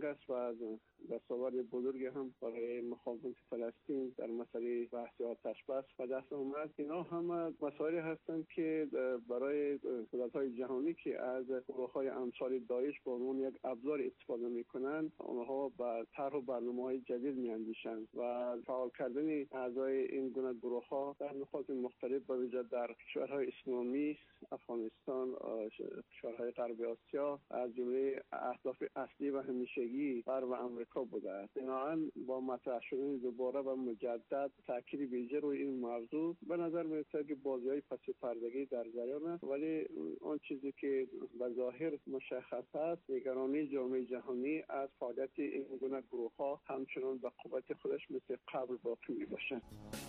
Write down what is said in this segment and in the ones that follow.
است و دستاورد بزرگی هم برای مقاومت فلسطین در مسئله بحث آتش بس و دست آمد. اینا هم مسائلی هستند که برای قدرت‌های جهانی که از گروه‌های امثال داعش به عنوان یک ابزار استفاده می‌کنند، آنها با طرح و برنامه‌های جدید می‌اندیشند و فعال کردن اعضای این گونه گروه‌ها در نقاط مختلف به ویژه در کشورهای اسلامی، افغانستان، کشورهای غرب آسیا از جمله اهداف اصلی و همیشگی غرب آمریکا بوده است. بنابراین با مطرح شدن دوباره و مجدد تاکید ویژه روی این موضوع به نظر می‌رسد که بازی‌های پس پردگی در جریان است، ولی آن چیزی که به ظاهر مشخص است نگرانی جامعه جهانی از فعالیت این گونه گروه‌ها همچنان به قوت خودش مثل قبل باقی می‌باشد.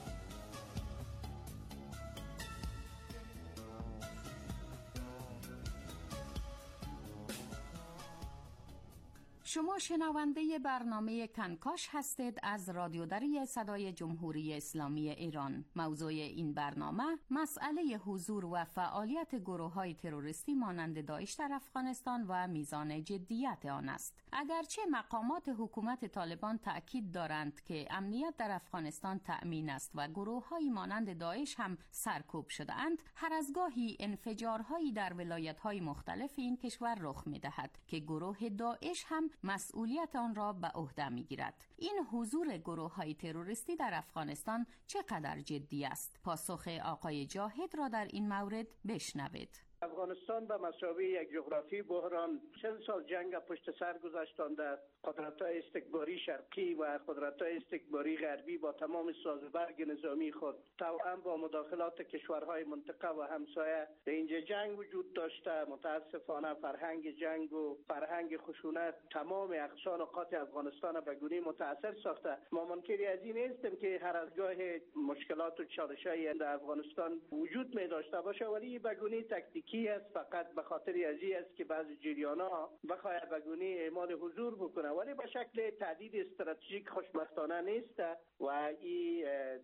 شما شنونده برنامه کنکاش هستید از رادیو دری صدای جمهوری اسلامی ایران. موضوع این برنامه مسئله حضور و فعالیت گروه‌های تروریستی مانند داعش در افغانستان و میزان جدیت آن است. اگرچه مقامات حکومت طالبان تأکید دارند که امنیت در افغانستان تأمین است و گروه‌های مانند داعش هم سرکوب شده‌اند، هر از گاهی انفجارهایی در ولایت‌های مختلف این کشور رخ می‌دهد که گروه داعش هم مسئولیت آن را به عهده می‌گیرد. این حضور گروه‌های تروریستی در افغانستان چقدر جدی است؟ پاسخ آقای جاهد را در این مورد بشنوید. افغانستان به مثابه یک جغرافی بحران 40 سال جنگ پشت سر گذاشتند. قدرت‌های استکباری شرقی و قدرت‌های استکباری غربی با تمام سازوبرگ نظامی خود توأم با مداخلات کشورهای منطقه و همسایه در اینجا جنگ وجود داشته. متاسفانه فرهنگ جنگ و فرهنگ خشونت تمام اقصا نقاط افغانستان به گونه متاثر ساخته. ما منکری از این نیستیم که هر از گاه مشکلات و چالش‌های در افغانستان وجود می داشته باشه، ولی به گونه تکتیکی است، فقط به خاطر ازی است که بعضی جریان‌ها بخواهد به گونه اعمال حضور بکنه، ولی به شکل تهدید استراتژیک خوشبختانه نیست و این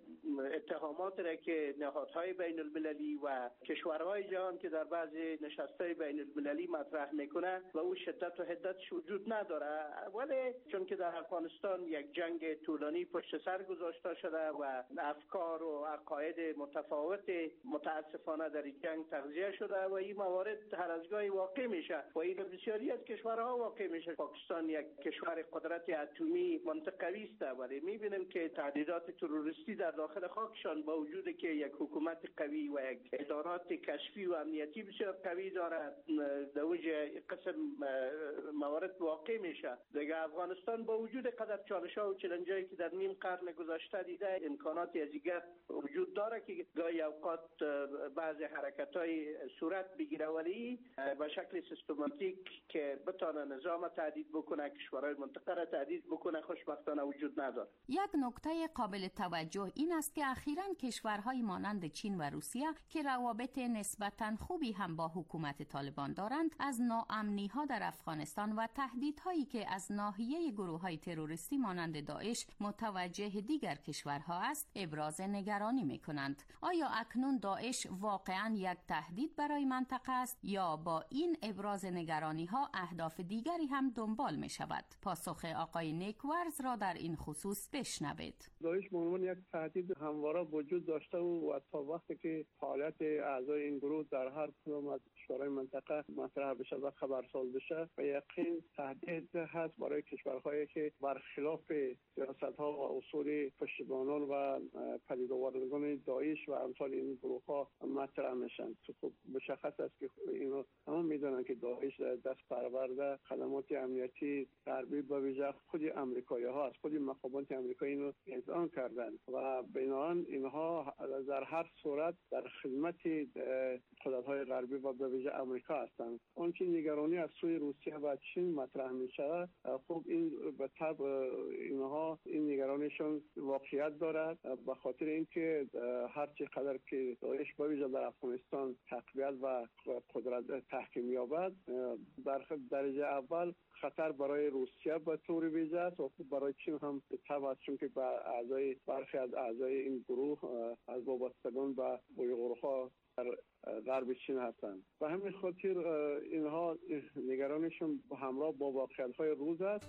اتهامات را که نهادهای بین المللی و کشورهای جهان که در بعضی نشست‌های بین المللی مطرح میکنه و او شدت و حدتش وجود نداره، ولی چون که در افغانستان یک جنگ طولانی پشت سر گذاشته شده و افکار و عقاید متفاوت متاسفانه در این جنگ تغذیه شده و این موارد هر از گاهی واقع میشه و این بسیاری از کشورها واقع میشه. پاکستان یک کشور قدرت اتمی منطقوی است، ولی میبینیم که تهدیدات تروریستی در داخل خاکشان با وجود که یک حکومت قوی و یک ادارات کشفی و امنیتی بسیار قوی دارد، در وجه قسم موارد واقع میشه. دیگه افغانستان با وجود قدر چالش‌ها و چالش‌هایی که در نیم قرن گذشته دیده امکانات ازیگر وجود داره که گاهی اوقات بعض حرکت‌های صورت بگیره، ولی به شکل سیستماتیک که بتونه نظام تهدید بکنه، کشورهای منطقه را تهدید بکنه، خوشبختانه وجود نداره. یک نکته قابل توجه این است که اخیراً کشورهای مانند چین و روسیه که روابط نسبتاً خوبی هم با حکومت طالبان دارند، از ناامنی‌ها در افغانستان و تهدیدهایی که از ناحیه گروه‌های تروریستی مانند داعش متوجه دیگر کشورها است، ابراز نگرانی می‌کنند. آیا اکنون داعش واقعاً یک تهدید برای منطقه است یا با این ابراز نگرانی‌ها اهداف دیگری هم دنبال می‌شود؟ پاسخ آقای نیکورز را در این خصوص بشنوید. داعش به عنوان یک تهدید همواره وجود داشته و تا وقتی که فعالیت اعضای این گروه در هر کدام از کشورهای منطقه مطرح بشه و خبرساز بشه به یقین تهدید هست برای کشورهایی که برخلاف سیاست‌ها و اصول پشتیبانان و پدید آوردگان داعش و امثال این گروه‌ها مطرح میشن. خب مشخص است که اینا همه میدونن که داعش دست پرورده خدمات امنیتی غربی به ویژه خود آمریکایی‌ها است، خود مقامات آمریکایی اینو اذعان کردن و بنابراین اینها در هر صورت در خدمت قدرت‌های غربی و به ویژه آمریکا هستند. اون که نگرانی از سوی روسیه و چین مطرح میشه، خب این به طب اینها این نگرانیشون واقعیت دارد، به خاطر اینکه هر چقدر که داعش به ویژه در افغانستان تقویت و و قدرت تحکیم یابد، در درجه اول خطر برای روسیه به طور ویژه است و برای چین هم طبعا است، چون که برخی از اعضای این گروه از وابستگان به گروه‌ها در غرب چین هستند. و همین خاطر اینها نگرانشون همراه با واقعیت‌های روز است.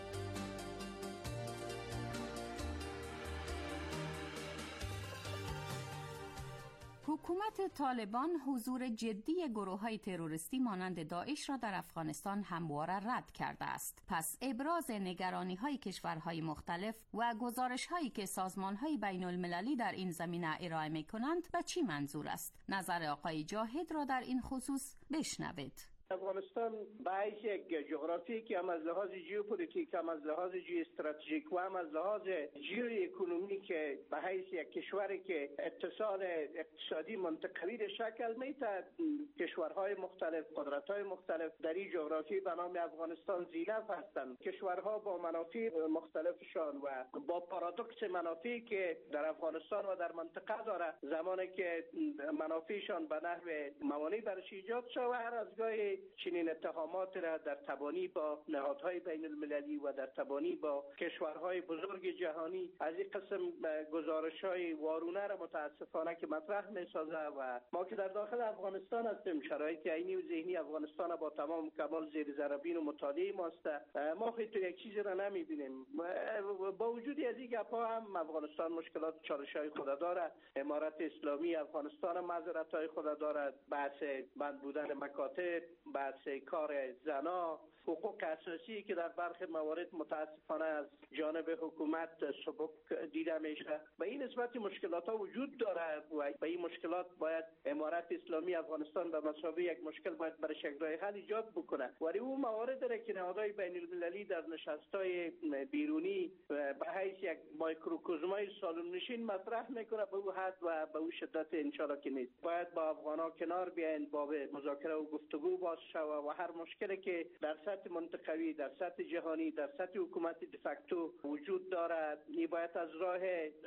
حکومت طالبان حضور جدی گروه‌های تروریستی مانند داعش را در افغانستان همواره رد کرده است. پس ابراز نگرانی‌های کشورهای مختلف و گزارش‌هایی که سازمان‌های بین‌المللی در این زمینه ارائه می‌کنند به چی منظور است؟ نظر آقای جاهد را در این خصوص بشنوید. افغانستان به حیث یک جغرافی که هم از لحاظ ژئوپلیتیک، هم از لحاظ ژئواستراتژیک و هم از لحاظ ژئواکونومی که به حیث یک کشوری که اتصال اقتصادی منطقوی را شکل میده، کشورهای مختلف، قدرت‌های مختلف در این جغرافی به نام افغانستان زینف هستند. کشورها با منافع مختلفشان و با پارادوکس منافعی که در افغانستان و در منطقه داره، زمانی که منافعشان به نحو موانع برش ایجاد شود، هر از گاهی چنین اتهامات را در تبانی با نهادهای بین المللی و در تبانی با کشورهای بزرگ جهانی از این قسم گزارش‌های وارونه را متاسفانه که مطرح می‌سازه و ما که در داخل افغانستان هستیم، شرایط عینی و ذهنی افغانستان با تمام کمال زیر ذره و مطالعه ماست، ما خیلی تو یک چیزی را نمی‌بینیم. با وجود از این گپ‌ها هم افغانستان مشکلات چالش‌های خود داره. امارت اسلامی افغانستان معذرت‌های خود داره، بحث بند بودن مکاتب، بحث کار زنا، حقوق اساسی که در برخی موارد متاسفانه از جانب حکومت سبک دیده میشه. به این نسبت مشکلات ها وجود داره و به این مشکلات باید امارت اسلامی افغانستان به مثابه یک مشکل باید برای یک راه حل ایجاد بکنه. ولی اون موارد را که نهادهای بین المللی در نشست‌های بیرونی به حیث یک مایکروکوزمای سالن نشین مطرح میکنه، به اون حد و به اون شدت ان شاءالله که نیست. باید با افغانا کنار بیاین، با مذاکره و گفتگو باز شود و هر مشکلی که در سطح منطقوی، در سطح جهانی، در سطح حکومت دفکتو وجود دارد، این باید از راه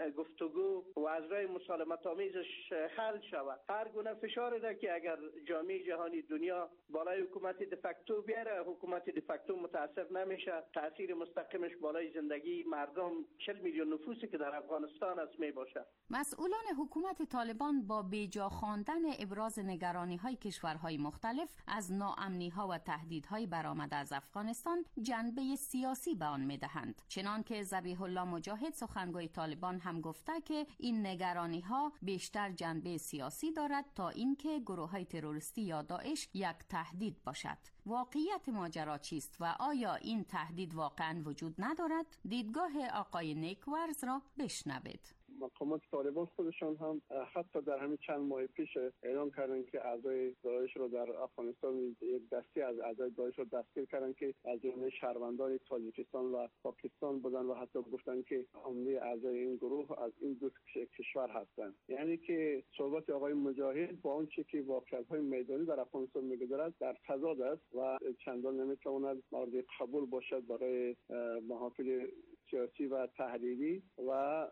گفتگو و از راه مسالمت آمیزش حل شود. هر گونه فشاری را که اگر جامعه جهانی دنیا بالای حکومت دفکتو بیاره، حکومت دفکتو متاثر نمیشه، تاثیر مستقیمش بالای زندگی مردم 40 میلیون نفوسی که در افغانستان است می باشه. مسئولان حکومت طالبان با بیجا خواندن ابراز نگرانی‌های کشورهای مختلف از ناامنی‌ها و تهدیدهای برآمده از افغانستان جنبه سیاسی به آن می‌دهند. چنانکه ذبیح الله مجاهد سخنگوی طالبان هم گفته که این نگرانی‌ها بیشتر جنبه سیاسی دارد تا اینکه گروه‌های تروریستی یا داعش یک تهدید باشد. واقعیت ماجرا چیست و آیا این تهدید واقعاً وجود ندارد؟ دیدگاه آقای نیکورز را بشنوید. مقامات طالبان خودشان هم حتی در همین چند ماه پیش اعلام کردند که اعضای داعش را در افغانستان یک دسته از اعضای داعش را دستگیر کردند که از جمله شهروندان تاجیکستان و پاکستان بودند و حتی گفتند که عمده اعضای این گروه از این دو کشور هستند. یعنی که صحبت آقای مجاهد با آنچه که واقعیت‌های میدانی در افغانستان می‌گذرد در تضاد است و چندان نمی‌تواند مورد قبول باشد برای محافل سیاسی و تحلیلی و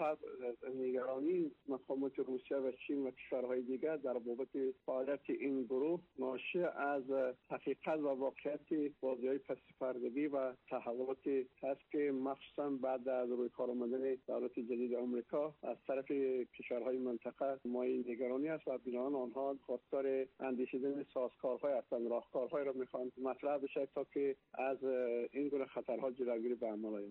نگرانی مقامات روسیه و چین و کشورهای دیگر در بابت فعالیت این گروه ناشی از حقیقت و واقعیت بازی‌های پس‌پردگی و تحولات هست که مخصوصا بعد از روی کار آمدن دولت جدید آمریکا از طرف کشورهای منطقه مایه نگرانی است و بنابراین آنها خواستار اندیشیدن سازکارهای هستند، راهکارهای را می‌خواهند مطرح بشه تا که از این گونه خطرها جلوگیری به عمل آید.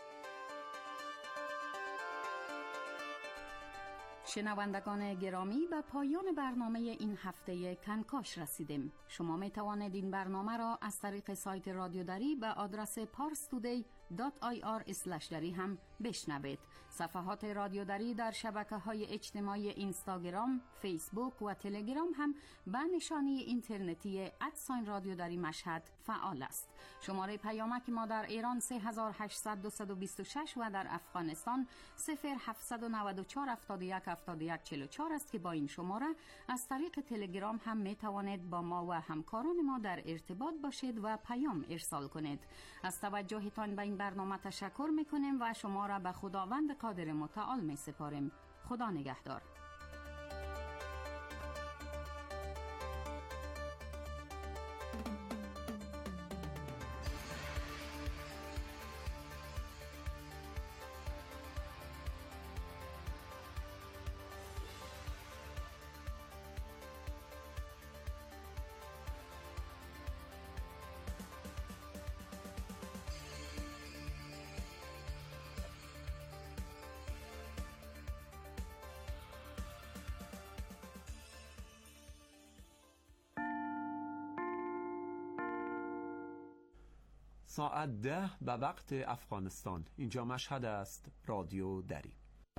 شنوندگان گرامی، به پایان برنامه این هفته کنکاش رسیدیم. شما می توانید این برنامه را از طریق سایت رادیو دری به آدرس parstoday.ir/dari هم بشنوید. صفحات رادیو دری در شبکه‌های اجتماعی اینستاگرام، فیسبوک و تلگرام هم به نشانی اینترنتی @رادیو دری مشهد فعال است. شماره پیامک ما در ایران 3800 و در افغانستان 0794 71 71 44 است که با این شماره از طریق تلگرام هم می توانید با ما و همکاران ما در ارتباط باشید و پیام ارسال کنید. از توجهتان به این برنامه تشکر می کنیم و شما را به خداوند قادر متعال می سپاریم. خدا نگهدار. ساعت 10 به وقت افغانستان. اینجا مشهد است، رادیو دری.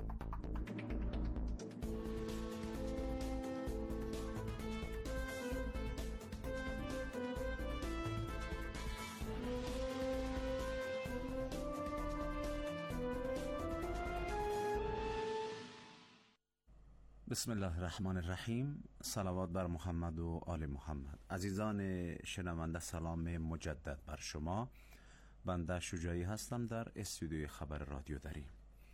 بسم الله الرحمن الرحیم. صلوات بر محمد و آل محمد. عزیزان شنونده، سلام مجدد بر شما. بنده شجاعی هستم در استودیوی خبر رادیو دری.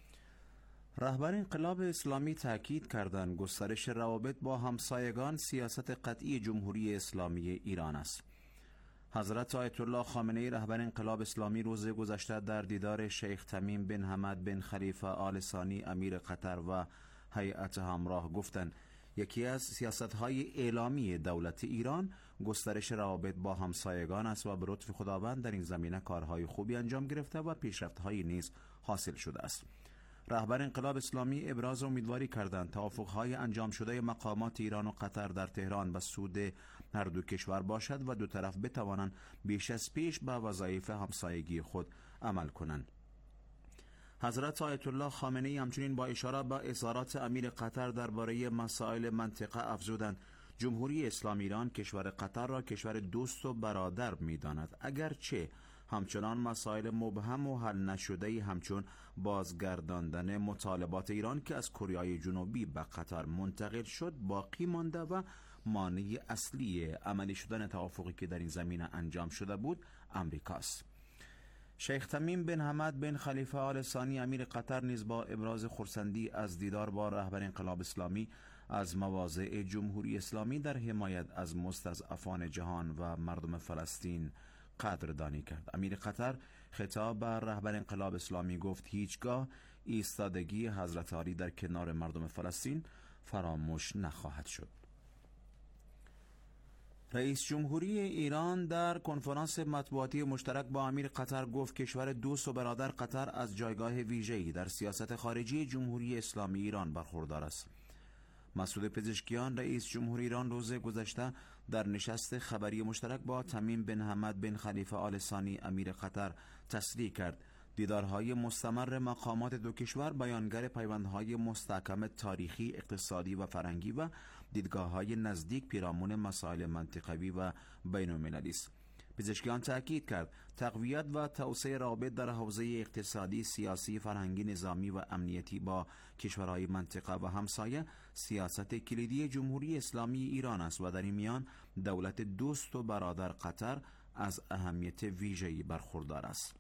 رهبر انقلاب اسلامی تاکید کردند گسترش روابط با همسایگان سیاست قطعی جمهوری اسلامی ایران است. حضرت آیت الله خامنه‌ای رهبر انقلاب اسلامی روز گذشته در دیدار شیخ تمیم بن حمد بن خلیفه آل ثانی امیر قطر و هیئت همراه گفتند یکی از سیاست‌های اعلامی دولت ایران گسترش روابط با همسایگان است و به لطف خداوند در این زمینه کارهای خوبی انجام گرفته و پیشرفت‌هایی نیز حاصل شده است. رهبر انقلاب اسلامی ابراز امیدواری کردند توافق‌های انجام شده مقامات ایران و قطر در تهران به سود هر دو کشور باشد و دو طرف بتوانند بیش از پیش به وظایف همسایگی خود عمل کنند. حضرت آیت الله خامنه‌ای همچنین با اشاره به اظهارات امیر قطر درباره مسائل منطقه افزودند جمهوری اسلامی ایران کشور قطر را کشور دوست و برادر می‌داند، اگرچه همچنان مسائل مبهم و حل نشده همچون بازگرداندن مطالبات ایران که از کره جنوبی به قطر منتقل شد باقی مانده و مانع اصلی عملی شدن توافقی که در این زمینه انجام شده بود امریکاست. شیخ تمیم بن حمد بن خلیفه آل ثانی امیر قطر نیز با ابراز خرسندی از دیدار با رهبر انقلاب اسلامی از مواضع جمهوری اسلامی در حمایت از مستضعفان جهان و مردم فلسطین قدردانی کرد. امیر قطر خطاب به رهبر انقلاب اسلامی گفت هیچگاه ایستادگی حضرت علی در کنار مردم فلسطین فراموش نخواهد شد. رئیس جمهوری ایران در کنفرانس مطبوعاتی مشترک با امیر قطر گفت کشور دوست و برادر قطر از جایگاه ویژه‌ای در سیاست خارجی جمهوری اسلامی ایران برخوردار است. مسعود پزشکیان رئیس جمهوری ایران روز گذشته در نشست خبری مشترک با تمیم بن حمد بن خلیفه آل ثانی امیر قطر تصریح کرد دیدارهای مستمر مقامات دو کشور بیانگر پیوندهای مستحکم تاریخی، اقتصادی و فرهنگی و دیدگاه‌های نزدیک پیرامون مسائل منطقوی و بین‌المللی است. پزشکیان تأکید کرد تقویت و توسعه روابط در حوزه اقتصادی، سیاسی، فرهنگی، نظامی و امنیتی با کشورهای منطقه و همسایه سیاست کلیدی جمهوری اسلامی ایران است و در این میان دولت دوست و برادر قطر از اهمیت ویژه‌ای برخوردار است.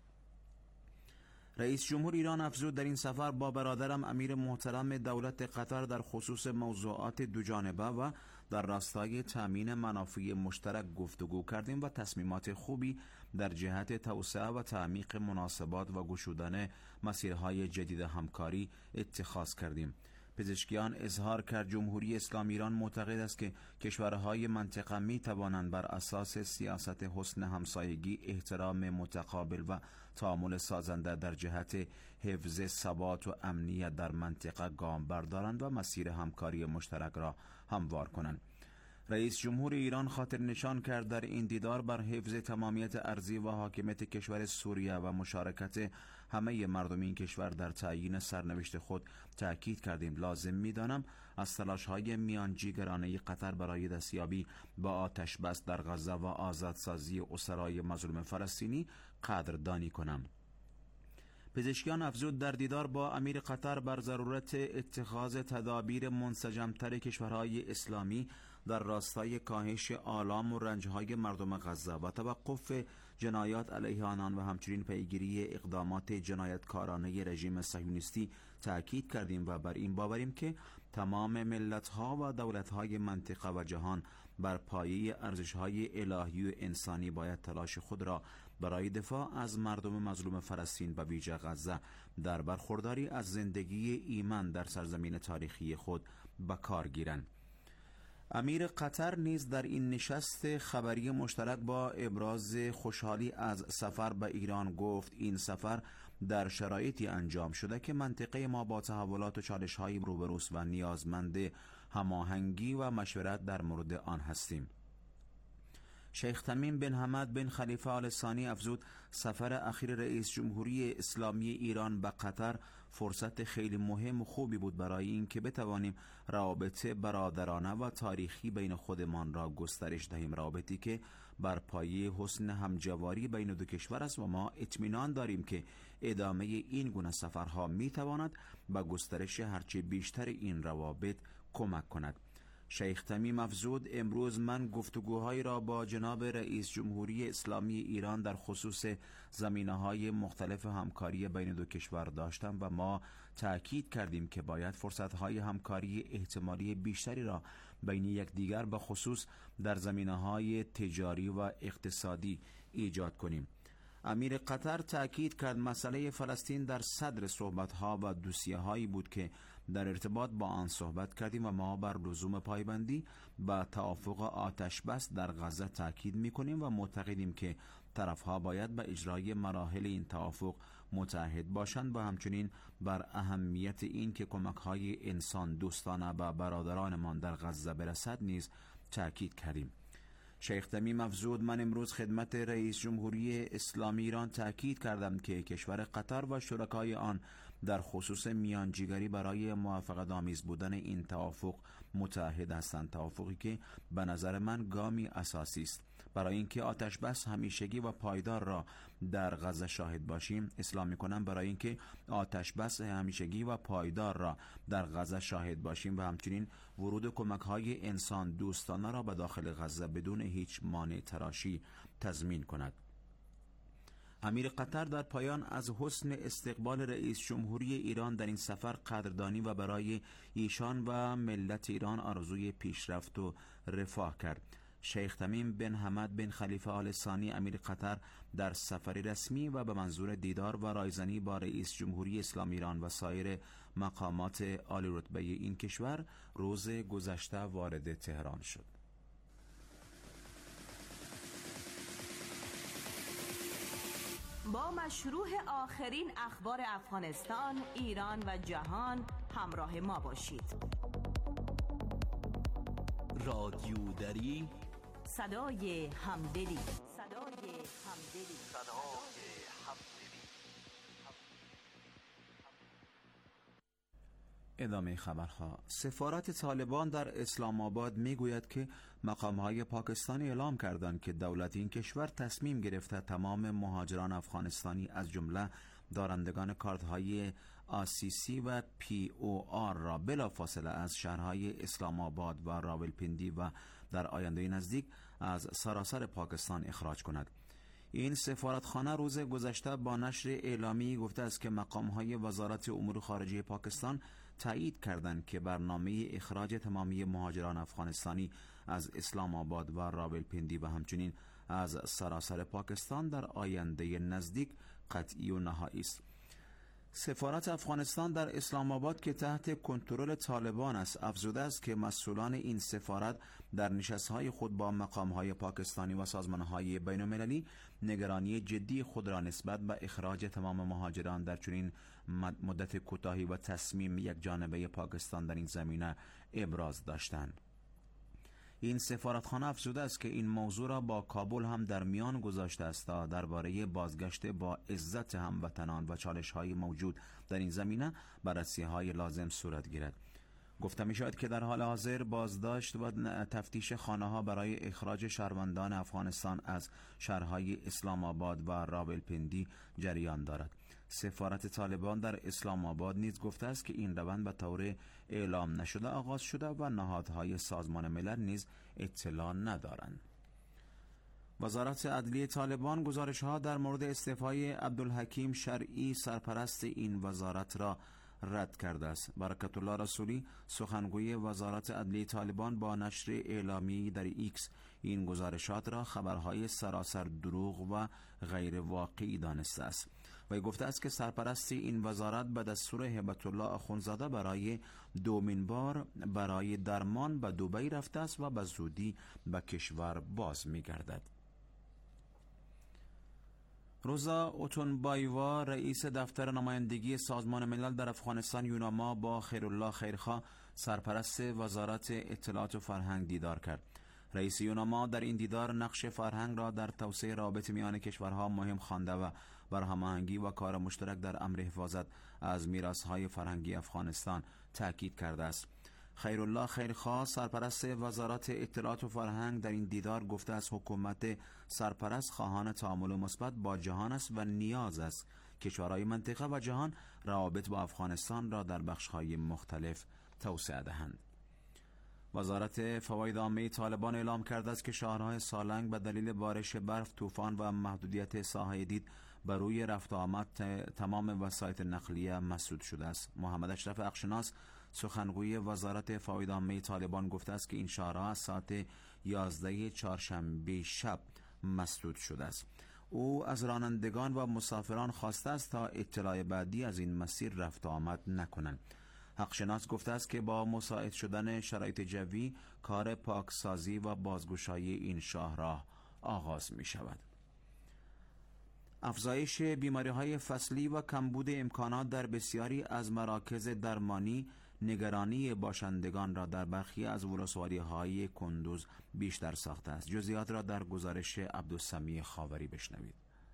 رئیس جمهور ایران افزود در این سفر با برادرم امیر محترم دولت قطر در خصوص موضوعات دوجانبه و در راستای تامین منافع مشترک گفتگو کردیم و تصمیمات خوبی در جهت توسعه و تعمیق مناسبات و گشودن مسیرهای جدید همکاری اتخاذ کردیم. پزشکیان اظهار کرد جمهوری اسلامی ایران معتقد است که کشورهای منطقه می توانند بر اساس سیاست حسن همسایگی، احترام متقابل و تعامل سازنده در جهت حفظ ثبات و امنیت در منطقه گام بردارند و مسیر همکاری مشترک را هموار کنند. رئیس جمهور ایران خاطر نشان کرد در این دیدار بر حفظ تمامیت ارضی و حاکمیت کشور سوریه و مشارکت همه مردم این کشور در تعیین سرنوشت خود تأکید کردیم. لازم می‌دانم از تلاش‌های میانجیگرانه قطر برای دستیابی به آتش بس در غزه و آزادسازی اسرای مظلوم فلسطینی قدردانی کنم. پزشکیان افزود در دیدار با امیر قطر بر ضرورت اتخاذ تدابیر منسجم‌تر کشورهای اسلامی در راستای کاهش آلام و رنج‌های مردم غزه و توقف جنایات علیه آنان و همچنین پیگیری اقدامات جنایتکارانه رژیم صهیونیستی تأکید کردیم و بر این باوریم که تمام ملت‌ها و دولت‌های منطقه و جهان بر پایه ارزش‌های الهی و انسانی باید تلاش خود را برای دفاع از مردم مظلوم فلسطین و ویژه غزه در برخورداری از زندگی ایمن در سرزمین تاریخی خود به کار گیرند. امیر قطر نیز در این نشست خبری مشترک با ابراز خوشحالی از سفر به ایران گفت این سفر در شرایطی انجام شده که منطقه ما با تحولات و چالش‌های روبروست و نیازمند هماهنگی و مشورت در مورد آن هستیم. شیخ تمیم بن حمد بن خلیفه آل ثانی افزود سفر اخیر رئیس جمهوری اسلامی ایران به قطر فرصت خیلی مهم و خوبی بود برای این که بتوانیم روابط برادرانه و تاریخی بین خودمان را گسترش دهیم، روابطی که بر پایه حسن همجواری بین دو کشور است و ما اطمینان داریم که ادامه این گونه سفرها میتواند به گسترش هرچه بیشتر این روابط کمک کند. شیخ تمیم افزود امروز من گفتگوهایی را با جناب رئیس جمهوری اسلامی ایران در خصوص زمینه‌های مختلف همکاری بین دو کشور داشتم و ما تأکید کردیم که باید فرصت‌های همکاری احتمالی بیشتری را بین یکدیگر به خصوص در زمینه‌های تجاری و اقتصادی ایجاد کنیم. امیر قطر تأکید کرد مسئله فلسطین در صدر صحبت‌ها و دوسیه‌هایی بود که در ارتباط با آن صحبت کردیم و ما بر لزوم پایبندی و توافق آتش بس در غزه تأکید می‌کنیم و معتقدیم که طرف‌ها باید به اجرای مراحل این توافق متعهد باشند و همچنین بر اهمیت این که کمک‌های انسان دوستانه به برادرانمان در غزه برسد نیز تأکید کردیم. شیخ تمیم افزود من امروز خدمت رئیس جمهوری اسلامی ایران تأکید کردم که کشور قطر و شرکای آن در خصوص میانجیگری برای موافقت آمیز بودن این توافق متعهد هستند، توافقی که به نظر من گامی اساسی است برای اینکه آتش بس همیشگی و پایدار را در غزه شاهد باشیم. اصلاح می‌کنم برای اینکه آتش بس همیشگی و پایدار را در غزه شاهد باشیم و همچنین ورود کمک‌های انسان دوستانه را به داخل غزه بدون هیچ مانع تراشی تضمین کند. امیر قطر در پایان از حسن استقبال رئیس جمهوری ایران در این سفر قدردانی و برای ایشان و ملت ایران آرزوی پیشرفت و رفاه کرد. شیخ تمیم بن حمد بن خلیفه آل ثانی امیر قطر در سفری رسمی و به منظور دیدار و رایزنی با رئیس جمهوری اسلامی ایران و سایر مقامات عالی رتبه این کشور روز گذشته وارد تهران شد. با مشروع آخرین اخبار افغانستان، ایران و جهان همراه ما باشید. رادیو دری صدای همدلی. ادامه خبرها. سفارت طالبان در اسلام آباد میگوید که مقام‌های پاکستانی اعلام کردند که دولت این کشور تصمیم گرفته تمام مهاجران افغانستانی از جمله دارندگان کارت‌های آسیسی و POR را بلافاصله از شهرهای اسلام آباد و راولپندی و در آینده نزدیک از سراسر پاکستان اخراج کند. این سفارتخانه روز گذشته با نشر اعلامی گفته است که مقام‌های وزارت امور خارجه پاکستان تایید کردند که برنامه اخراج تمامی مهاجران افغانستانی از اسلام آباد و راولپندی و همچنین از سراسر پاکستان در آینده نزدیک قطعی و نهایی است. سفارت افغانستان در اسلام آباد که تحت کنترل طالبان است افزوده است که مسئولان این سفارت در نشست‌های خود با مقام‌های پاکستانی و سازمان‌های بین‌المللی نگرانی جدی خود را نسبت به اخراج تمام مهاجران در چنین مدت کوتاهی و تصمیم یک جانبه پاکستان در این زمینه ابراز داشتند. این سفارتخانه افزوده است که این موضوع را با کابل هم در میان گذاشته است تا درباره بازگشت با عزت هموطنان و چالش‌های موجود در این زمینه بررسی‌های لازم صورت گیرد. گفته می‌شود که در حال حاضر بازداشت و تفتیش خانه‌ها برای اخراج شهروندان افغانستان از شهرهای اسلام آباد و راولپندی جریان دارد. سفارت طالبان در اسلام آباد نیز گفته است که این روند به طور اعلام نشده آغاز شده و نهادهای سازمان ملل نیز اطلاع ندارند. وزارت عدلیه طالبان گزارش‌ها در مورد استعفای عبدالحکیم شرعی سرپرست این وزارت را رد کرده است. برکت الله رسولی سخنگوی وزارت عدلیه طالبان با نشر اعلامی در ایکس این گزارشات را خبرهای سراسر دروغ و غیر واقعی دانسته است و گفته است که سرپرست این وزارت به دستور هبت الله اخوندزاده برای دومین بار برای درمان به دبی رفته است و به زودی به کشور باز می‌گردد. روزا اوتونبایوا رئیس دفتر نمایندگی سازمان ملل در افغانستان یوناما با خیرالله خیرخواه سرپرست وزارت اطلاعات و فرهنگ دیدار کرد. رئیس یوناما در این دیدار نقش فرهنگ را در توسعه رابطه میان کشورها مهم خوانده و بر هماهنگی و کار مشترک در امر حفاظت از میراث‌های فرهنگی افغانستان تاکید کرده است. خیرالله خیرخواه، سرپرست وزارت اطلاعات و فرهنگ، در این دیدار گفته است حکومت سرپرست خواهان تعامل مثبت با جهان است و نیاز است کشورهای منطقه و جهان روابط با افغانستان را در بخش‌های مختلف توسعه دهند. وزارت فواید عامه طالبان اعلام کرده است که شهرهای سالنگ به دلیل بارش برف، طوفان و محدودیت ساحه دید بر روی رفت و آمد تمام وسایط نقلیه مسدود شده است. محمد اشرف اقشناس، سخنگوی وزارت فواید عامه طالبان، گفته است که این شهرها از ساعت 11 چهارشنبه شب مسدود شده است. او از رانندگان و مسافران خواسته است تا اطلاع بعدی از این مسیر رفت و آمد نکنند. حقشناس گفته است که با مساعد شدن شرایط جوی کار پاکسازی و بازگشایی این شاهراه آغاز می شود. افزایش بیماری‌های فصلی و کمبود امکانات در بسیاری از مراکز درمانی نگرانی باشندگان را در برخی از ولسوالی‌های کندوز بیشتر ساخته است. جزئیات را در گزارش عبدالسمیع خاوری بشنوید.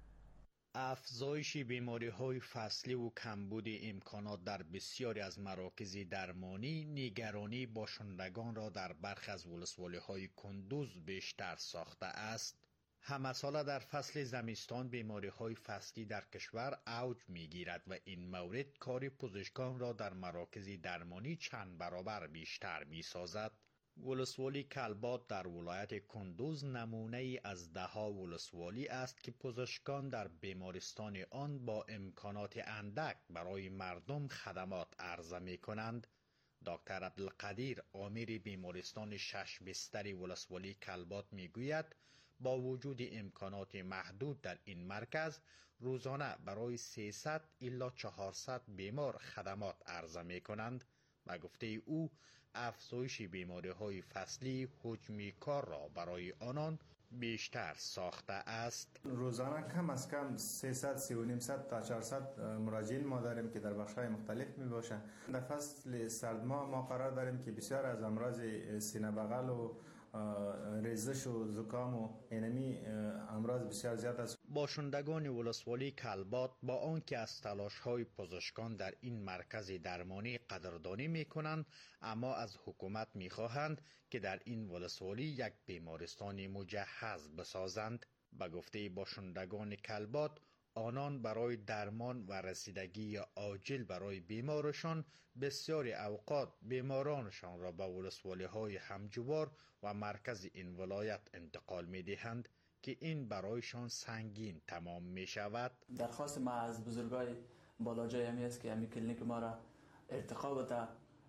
افزایش بیماری‌های فصلی و کمبود امکانات در بسیاری از مراکز درمانی نگرانی باشندگان را در برخی از ولسوالی‌های کندوز بیشتر ساخته است. همه ساله در فصل زمستان بیماری‌های فصلی در کشور اوج می‌گیرد و این مورد کار پزشکان را در مراکز درمانی چند برابر بیشتر می‌سازد. ولسوالی کلبات در ولایت کندوز نمونه ای از ده‌ها ولسوالی است که پزشکان در بیمارستان آن با امکانات اندک برای مردم خدمات عرضه می‌کنند. دکتر عبدالقدیر، آمیر بیمارستان 6 بستری ولسوالی کلبات می‌گوید با وجود امکانات محدود در این مرکز روزانه برای 300 الی 400 بیمار خدمات عرضه می کنند و گفته او افزایش بیماری‌های فصلی حجم کار را برای آنان بیشتر ساخته است. روزانه کم از کم 300 300 تا 400 مراجعین ما داریم که در بخش‌های مختلف می باشند. در فصل سردماه ما قرار داریم که بسیار از امراض سینه بغل و ریزش و زکام و اینمی امراض بسیار زیاد است. باشندگان ولسوالی کلبات با آنکه از تلاش‌های پزشکان در این مرکز درمانی قدردانی می‌کنند، اما از حکومت می‌خواهند که در این ولسوالی یک بیمارستان مجهز بسازند. به گفته باشندگان کلبات، آنان برای درمان و رسیدگی عاجل برای بیمارشان بسیاری اوقات بیمارانشان را به ولسوالی‌های همجوار و مرکز این ولایت انتقال می‌دهند که این برایشان سنگین تمام می‌شود. درخواست ما از بزرگای بالاجای همی است که همی کلینیک ما را ارتقا بده،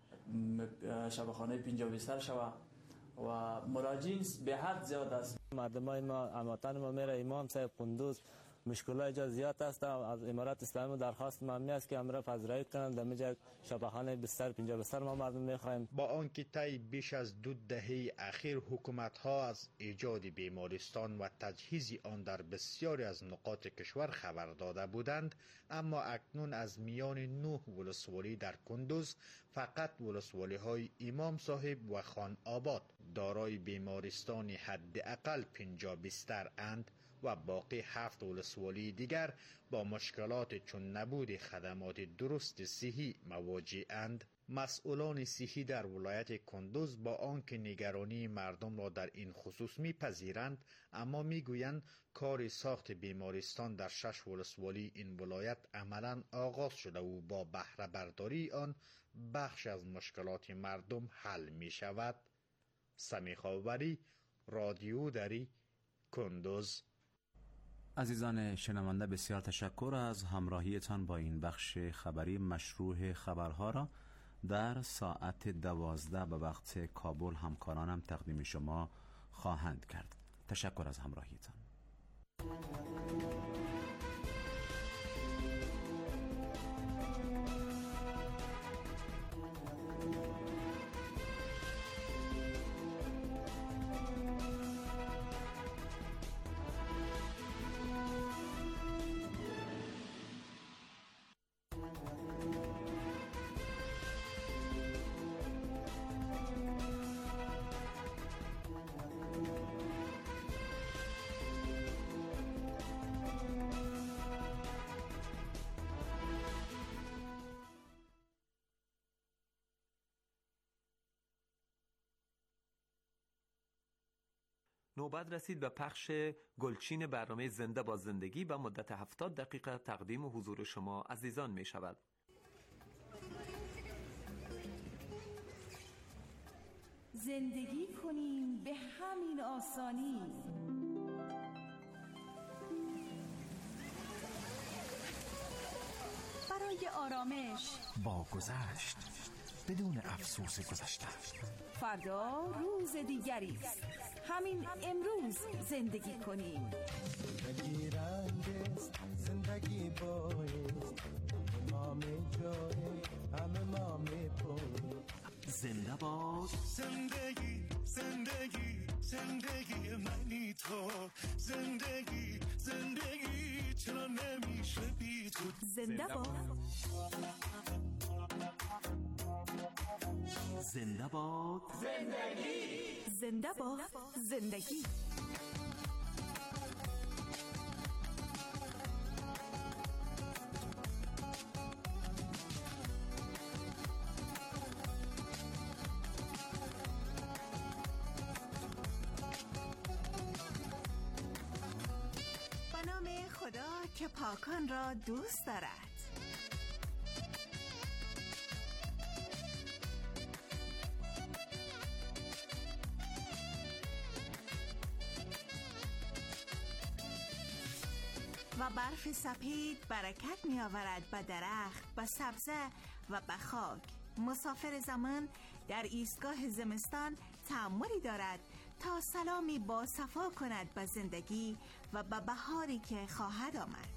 شبخانه 50 بستر شود و مراجعین به حد زیاد است. مردمای ما هموطن ما میره امام صاحب کندوز مشکلات جا زیاد است. از امارات اسلامی درخواست ما است که امر پذیرایی کنند در اینجا شفاخانه بستر 50 بستر ما مردم میخوایم. با آنکه طی بیش از 2 دهه اخیر حکومت ها از ایجاد بیمارستان و تجهیز آن در بسیاری از نقاط کشور خبر داده بودند، اما اکنون از میان 9 ولسوالی در کندوز فقط ولسوالی های امام صاحب و خان آباد دارای بیمارستان حداقل 50 بستر اند و باقی 7 ولسوالی دیگر با مشکلات چون نبود خدمات درست صحی مواجه اند. مسئولان صحی در ولایت کندوز با آنکه نگرانی مردم را در این خصوص میپذیرند، اما میگویند کار ساخت بیمارستان در 6 ولسوالی این ولایت عملاً آغاز شده و با بهره برداری آن بخش از مشکلات مردم حل می شود. سمیع خاوری، رادیو دری، کندوز. عزیزان شنونده، بسیار تشکر از همراهیتان با این بخش خبری مشروع خبرها را در ساعت 12 به وقت کابل همکارانم تقدیم شما خواهند کرد. تشکر از همراهیتان. نوبت رسید به پخش گلچین برنامه زنده با زندگی و مدت 70 دقیقه تقدیم و حضور شما عزیزان می شود. زندگی کنیم به همین آسانی، برای آرامش با گذشت بدون افسوس گذشته. فردا روز دیگری است، همین امروز زندگی کنیم. زندگی رنگ است، زندگی بایست، ما می جای همه ما می پویم. زنده باد زندگی، زندگی، زندگی منی تو. زندگی، زندگی چرا نمیشه بی تو. زنده باد، زنده باد زندگی، زنده باد زندگی. به نام خدا که پاکان را دوست دارد. و برف سپید برکت می آورد به درخت، به سبزه و به خاک. مسافر زمان در ایستگاه زمستان تأملی دارد تا سلامی با صفا کند به زندگی و به بهاری که خواهد آمد.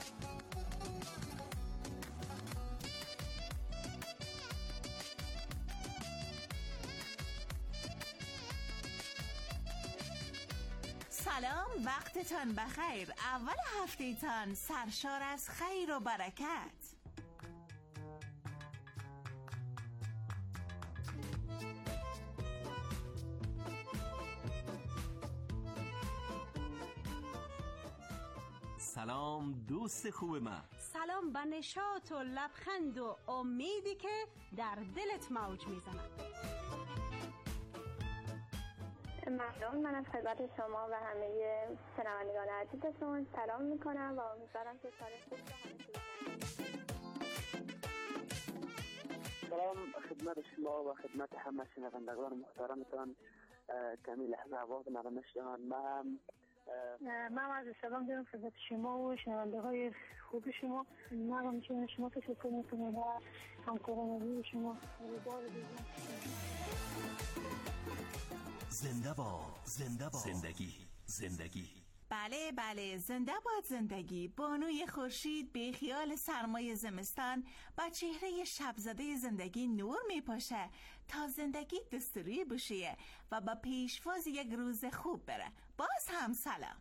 سلام، وقتتان بخیر. اول هفته تان سرشار از خیر و برکت. سلام دوست خوب من. سلام به نشاط و لبخند و امیدی که در دلت موج میزند. ممنون. من از خدمت شما و همه شنوندگان عزیزتون سلام میکنم و امیدوارم که سال خوب سلام خدمت شما و خدمت همه شنوندگان محترمتان. کمی لحظه آواز نرمش جهان. من از سلام دارم خدمت شما و شنونده های خوب شما. من همچنین شما تشکر میکنم و همکاران شما. زنده باد، زنده باد زندگی، زندگی. بله بله، زنده باد زندگی. بانوی خورشید به خیال سرمای زمستان با چهره شبزده زندگی نور میپاشه تا زندگی دستوری بشه و با پیشواز یک روز خوب بره. باز هم سلام.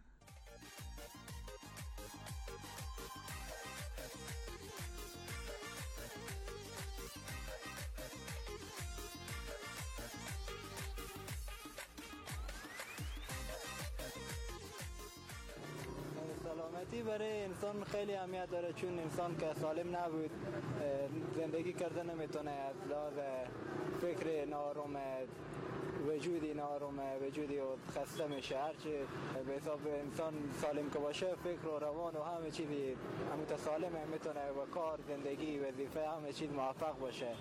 سلامتی برای انسان خیلی اهمیت داره، چون انسان که سالم نبود زندگی کرده نمیتونه. از لحاظ فکر نارم، وجودی نارم، وجودی خسته میشه. هرچی به حساب انسان سالم که باشه، فکر و روان و همه چیزی همون سالمه، میتونه و کار، زندگی، وظیفه، همه چیز موفق باشه.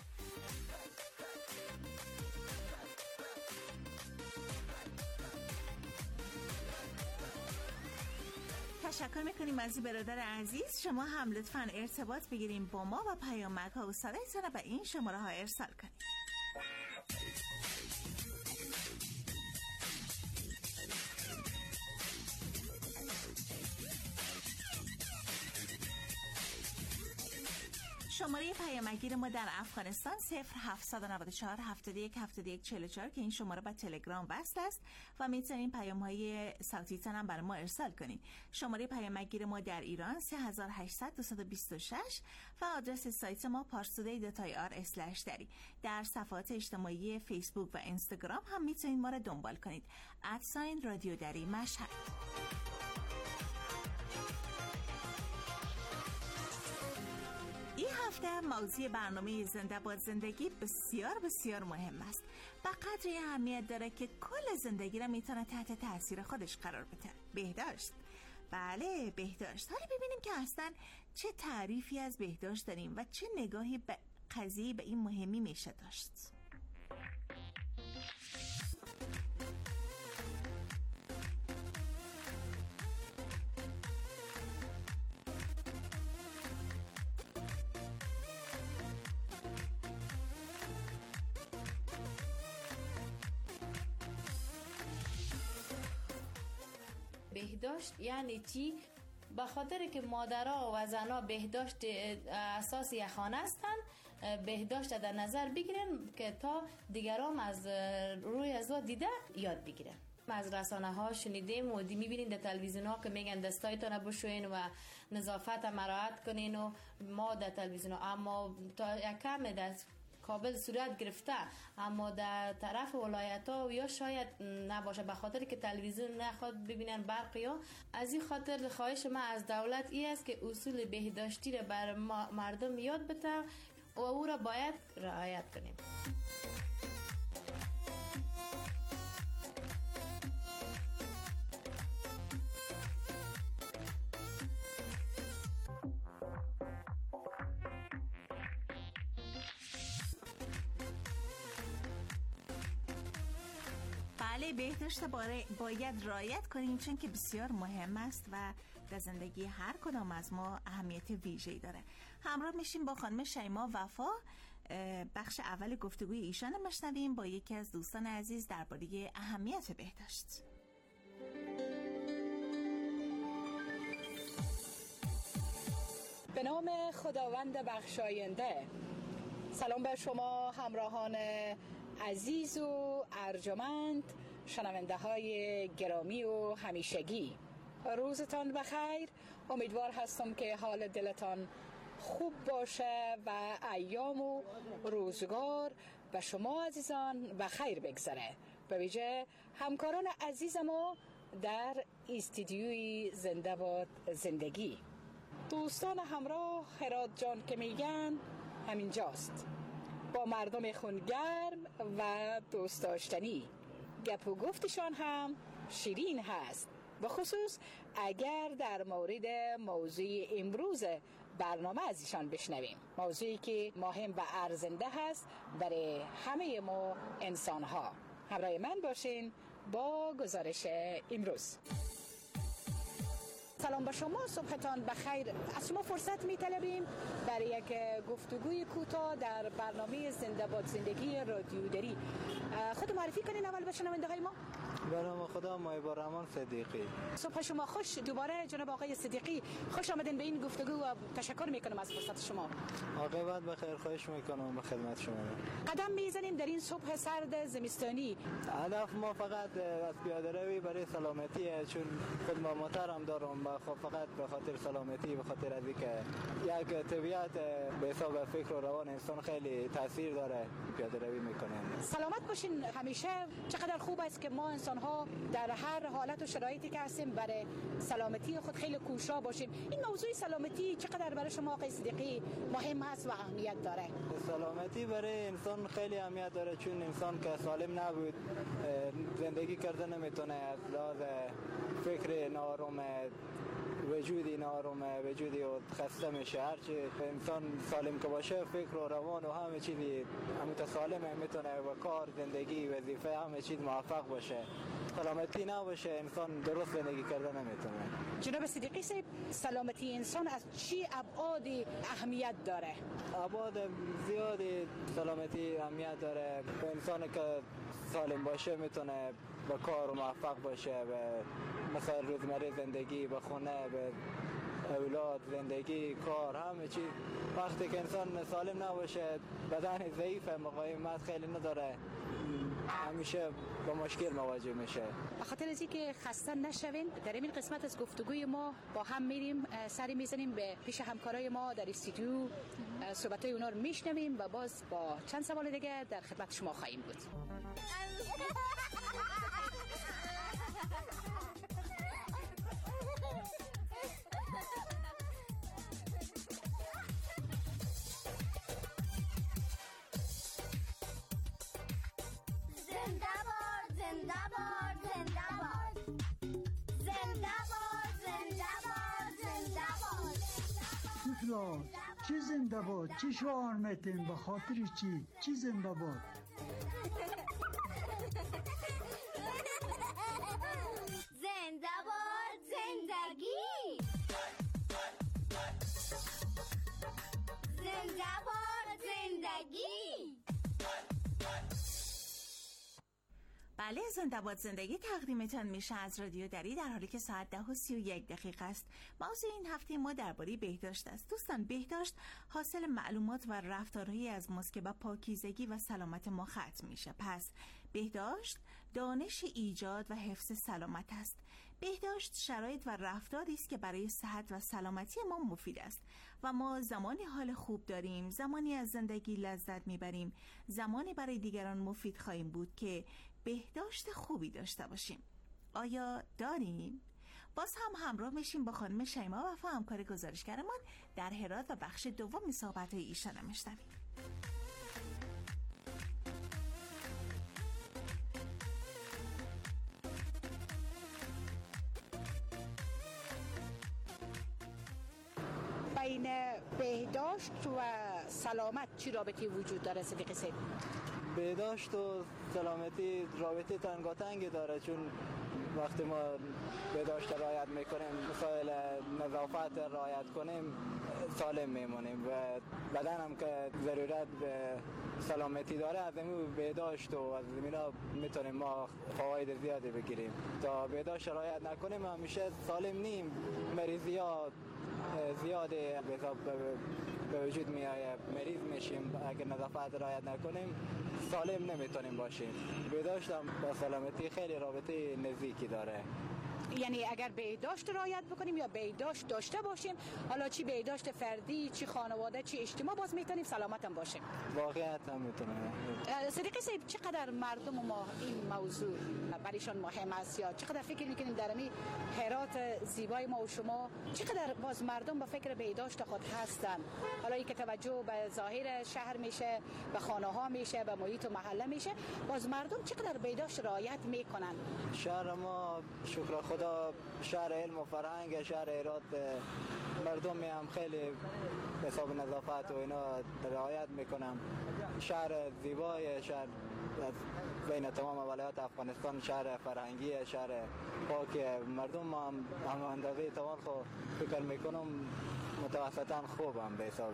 تشکر میکنیم از برادر عزیز. شما هم لطفاً ارتباط بگیریم با ما و پیامک ها و صدایتان به این شماره ها ارسال کنید. شماره پیامگیر ما در افغانستان 0794 71 71 44 که این شماره با تلگرام وصل است و میتونین پیام‌های صوتیتان هم برای ما ارسال کنین. شماره پیامگیر ما در ایران 3800 226 و آدرس سایت ما parstoday.ir/dari. در صفحات اجتماعی فیسبوک و اینستاگرام هم میتونین ما را دنبال کنید. @رادیو دری مشهد. هفته موضوع برنامه زنده باد زندگی بسیار بسیار مهم است. به قدری اهمیت داره که کل زندگی را میتونه تحت تاثیر خودش قرار بده. بهداشت. بله بهداشت. حالا ببینیم که اصلا چه تعریفی از بهداشت داریم و چه نگاهی به قضیه به این مهمی میشه داشت. بهداشت یعنی چی؟ به خاطر که مادرها و زنها بهداشت اساس یک خانه هستند، بهداشت در نظر بگیرن که تا دیگران از روی ازوا دیده یاد بگیرن. از رسانه ها شنیدیم و میبینین در تلویزیون ها که میگن دستایتان بشوین و نظافت مراعات کنین و ما در تلویزیون ها، اما تا یک کم در کابل صورت گرفته، اما در طرف ولایت ها یا شاید نباشه به خاطر که تلویزیون نخواد ببینن برقی ها. از این خاطر خواهش من از دولت ای است که اصول بهداشتی را بر مردم یاد بده و او را باید رعایت کنیم. بله بهداشت باید رعایت کنیم چون که بسیار مهم است و در زندگی هر کدام از ما اهمیت ویژه‌ای داره. همراه میشیم با خانم شیما وفا. بخش اول گفتگوی ایشان رو میشنویم با یکی از دوستان عزیز درباره اهمیت بهداشت. به نام خداوند بخشاینده. سلام بر شما همراهان عزیز و ارجمند، شنونده های گرامی و همیشگی. روزتان بخیر. امیدوار هستم که حال دلتان خوب باشه و ایام و روزگار و شما عزیزان بخیر بگذره. به ویژه همکاران عزیز ما در استودیوی زنده باد زندگی. دوستان همراه هرات جان که میگن همینجاست، با مردم خونگرم و دوست داشتنی. گپ و گفتشان هم شیرین هست، به خصوص اگر در مورد موضوع امروز برنامه از ایشان بشنویم، موضوعی که مهم و ارزنده هست برای همه ما انسان ها. همراه من باشین با گزارش امروز. سلام با شما، صبحتان بخیر. از شما فرصت می‌طلبیم برای یک گفتگوی کوتاه در برنامه زنده باد زندگی رادیو دری. خود معرفی کنین اول به شنونده‌های ما. به نام خدا مایبار رحمان صدیقی. صبح شما خوش. دوباره جناب آقای صدیقی خوش آمدین به این گفتگو و تشکر میکنم از فرصت شما. عاقبت بخیر. خواهش میکنم به خدمت شما. قدم میزنیم در این صبح سرد زمستانی. هدف ما فقط از پیاده روی برای سلامتیه، چون خود ما موتر هم دارم و فقط به خاطر سلامتی، به خاطر از اینکه یک طبیعت به حساب فکر و روان انسان خیلی تاثیر داره پیاده روی میکنه. سلامت باشین همیشه. چقدر خوب است که ما انسان ها در هر حالت و شرایطی که هستیم برای سلامتی خود خیلی کوشا باشیم. این موضوع سلامتی چقدر برای شما آقای صدیقی مهم هست و اهمیت داره؟ سلامتی برای انسان خیلی اهمیت داره، چون انسان که سالم نبود زندگی کردن نمیتونه. از لحاظ فکر نارم، وجودی نارم، وجودی خسته میشه. هرچی انسان سالم که باشه فکر و روان و همه چیزی متسالمه، میتونه و کار، زندگی، وظیفه، همه چیز موفق باشه. سلامتی نباشه انسان درست زندگی کردن نمیتونه. جناب صدیقی صاحب، سلامتی انسان از چی ابعادی اهمیت داره؟ ابعاد زیادی سلامتی اهمیت داره. انسان که سالم باشه میتونه با کار موفق باشه، به مثلا روزمره زندگی، به خونه، به اولاد، زندگی، کار، همه چیز. وقتی که انسان سالم نباشه بدن ضعیف، مقاومت خیلی نداره، همیشه با مشکل مواجه میشه. به خاطر از اینکه خسته نشوین، در این قسمت از گفتگوی ما با هم میریم سری میزنیم به پیش همکارای ما در استودیو، صحبتای اونا رو میشنویم و باز با چند سوال دیگه در خدمت شما خواهیم بود. اخلاص چی زنده باد، چی شعار میتین، به خاطر چی زنده باد؟ زنده باد زندگی، زنده باد زندگی. بله، زنده باد زندگی تقدیمتان میشه از رادیو دری، در حالی که ساعت 10:31 است. موضوع این هفته ما درباره بهداشت است. دوستان، بهداشت حاصل معلومات و رفتارهایی از ماست که با پاکیزگی و سلامت ما ختم میشه. پس بهداشت دانش ایجاد و حفظ سلامت است. بهداشت شرایط و رفتاری است که برای صحت و سلامتی ما مفید است و ما زمانی حال خوب داریم، زمانی از زندگی لذت میبریم، زمانی برای دیگران مفید خواهیم بود که بهداشت خوبی داشته باشیم. آیا داریم؟ باز هم همراه میشیم با خانم شیما وفا، همکار گزارشگرمان در هرات و بخش دوم صحبت‌های ایشان را میشنویم. بین بهداشت و سلامت چی رابطی وجود داره صدیقی صاحب؟ بهداشت و سلامتی رابطه تنگاتنگی داره، چون وقتی ما بهداشت رعایت میکنیم، مسائل نظافت رعایت کنیم، سالم میمونیم و بدن هم که ضرورت به سلامتی داره، از این بهداشت و از اینا میتونیم ما فواید زیادی بگیریم. تا بهداشت رعایت نکنیم همیشه سالم نیم، مریضیات زیاده به وجود می آید، مریض میشیم. اگر نظافت رعایت نکنیم سالم نمیتونیم باشیم. بهداشت هم با سلامتی خیلی رابطه نزدیکی داره. یعنی اگر بهداشت رعایت بکنیم یا بهداشت داشته باشیم، حالا چی بهداشت فردی، چی خانواده، چی اجتماع، باز میتونیم سلامت هم باشیم. واقعیت هم میتونیم. صدیقی صاحب، چقدر مردم ما این موضوع برایشان مهم است یا چقدر فکر میکنیم در این هرات زیبای ما و شما چقدر باز مردم با فکر بهداشت خود هستن؟ حالا این که توجه به ظاهر شهر میشه، به خانه ها میشه، به محیط و محله میشه، باز مردم چقدر بهداشت رعایت میکنن؟ شهر ما شکر خدا شهر علم و فرهنگ، شهر هرات مردم هم خیلی حساب نظافت و اینا رعایت میکنم. شهر زیبای، شهر بین تمام ولایات افغانستان شهر فرهنگی، شهر پاک. مردم هم اندازه توان خود فکر میکنم متوسطاً خوبم به حساب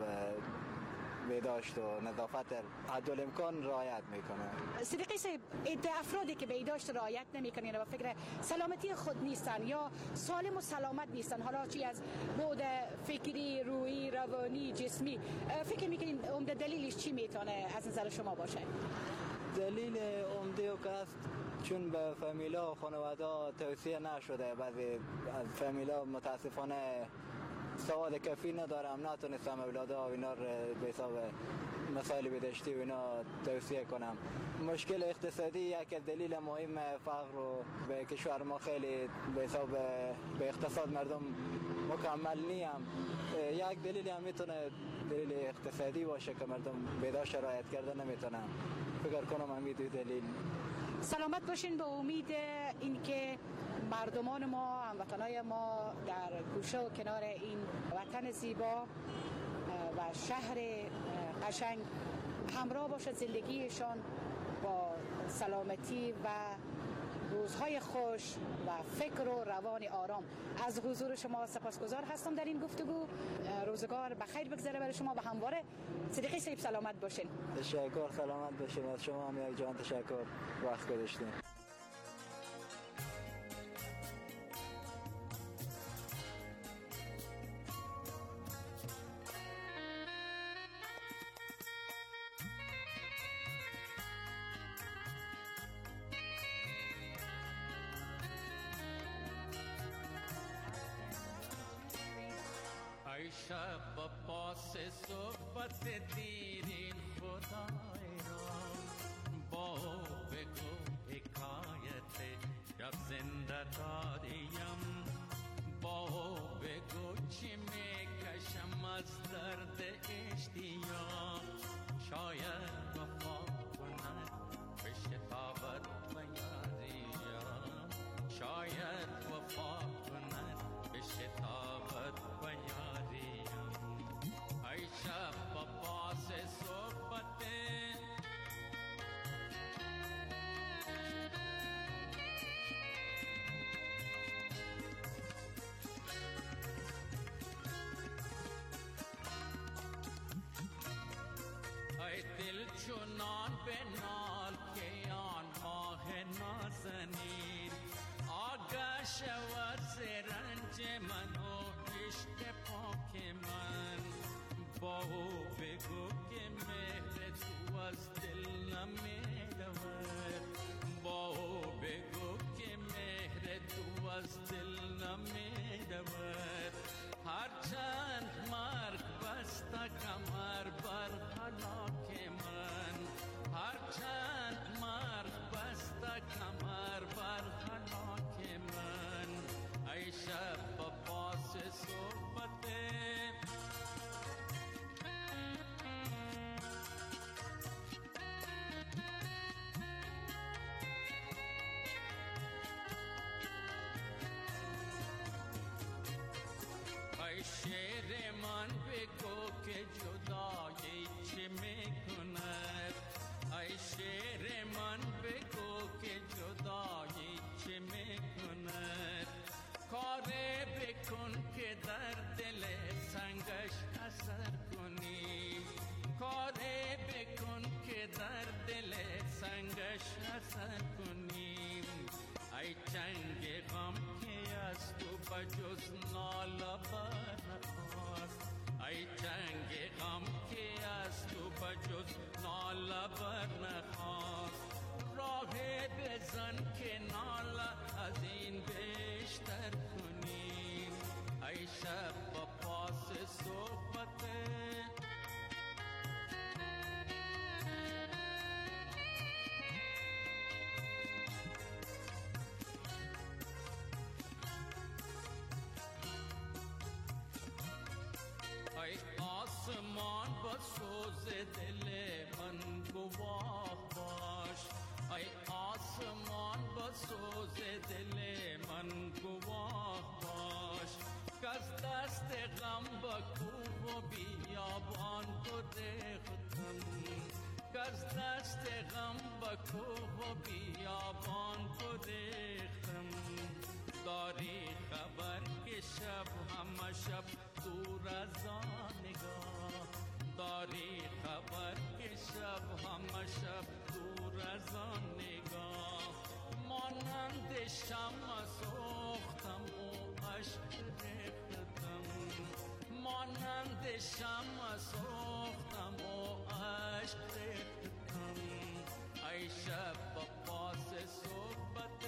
بهداشت و نظافت حدالامکان رعایت میکنه. صدیقی صاحب، افرادی که بهداشت رعایت نمیکنن و فکر سلامتی خود نیستن یا سالم و سلامت نیستن، حالا چی از بعد فکری، روحی، روانی، جسمی، فکر میکنین عمده دلیلش چی میتونه از نظر شما باشه؟ دلیل عمده و است چون به فامیلا و خانواده توصیه نشده. بعضی از فامیلا متاسفانه سواد کافی ندارم، نتونستم اولادا و اینا به حساب مسائل بهداشتی و اینا توصیه کنم. مشکل اقتصادی یک دلیل مهم فقر و به کشور ما خیلی به حساب به اقتصاد مردم مکمل نیم. یک دلیل هم میتونه دلیل اقتصادی باشه که مردم بهداشت رعایت کرده نمیتونن. فکر کنم همین دو دلیل. سلامت باشین. به امید اینکه مردمان ما، هموطنای ما در گوشه و کنار این وطن زیبا و شهر قشنگ همراه باشه زندگیشان با سلامتی و روزهای خوش و فکر و روان آرام. از حضور شما سپاسگزار هستم در این گفتگو. روزگار بخیر بگذره برای شما و همواره صدیقی صاحب سلامت باشین. تشکر، سلامت باشین. از شما هم یک جان تشکر، وقت گذاشتین. ای شب با پاس صحبت دیرین خدای را با بگو حکایت شب زنده داریم، با بگو چی میکشم از درد اشتیاق، شاید وفا کند به شتابت و یاریم، شاید وفا کند به شتابت و یاریم. او بگو که مهر تو از دل نمیرود با او بگو که مهر تو از دل نمیرود هرچند مرگ بسته کمر بر هلاک من هرچند مرگ بسته کمر بر هلاک من ای شب با پاس صحبت ای شیر من بگو که جدایی چه میکند ای شیر من بگو که جدایی چه میکند کاری بکن که در دل سنگش اثر کنی کاری بکن که در دل سنگش اثر کنی ای چنگ غم که از تو بجز ناله برنخواست ای چنگ غم که از تو بجز ناله برنخواست راه بزن که ناله از این بیشتر کنی ای شب با پاس صحبت ای آسمان با سوز دل من گواه باش ای آسمان با سوز دل من گواه باش که از دست غم با کوه و بیابان گریختم که از دست غم با کوه و بیابان گریختم داری خبر که شب همه شب دور از آن نگاه داری خبر که شب همه شب دور از آن نگاه مانند شمع سوختم و عشق ریختم مانند شمع سوختم و عشق ریختم ای شب با پاس صحبت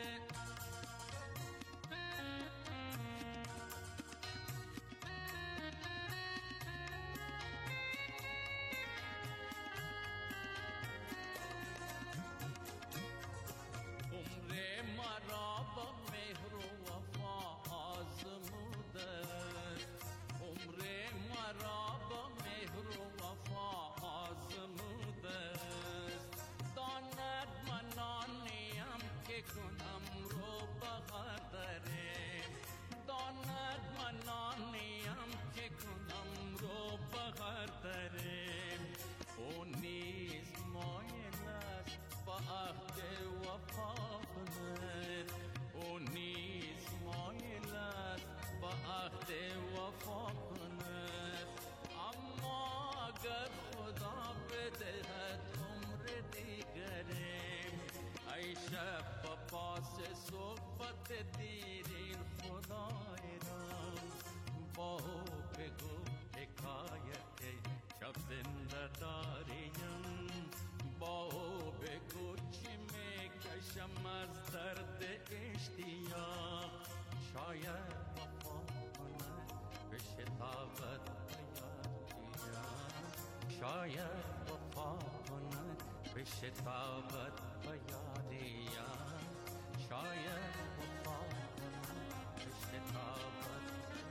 کنم رو بغدره داند منانیم که کنم رو بغدره او نیز مایل است با عهد وفا کند او نیز مایل است با عهد وفا کند اما اگر خدا بدهد عمر دیگره ای شب با پاس صحبت دیرین خدای را با بگو حکایت شب زنده داریم با بگو چی میکشم از درد اشتیاق شاید وفا کند به شتابت بیادیم شاید وفا کند به شتابت بیادیم شاید وفا کند به شتابت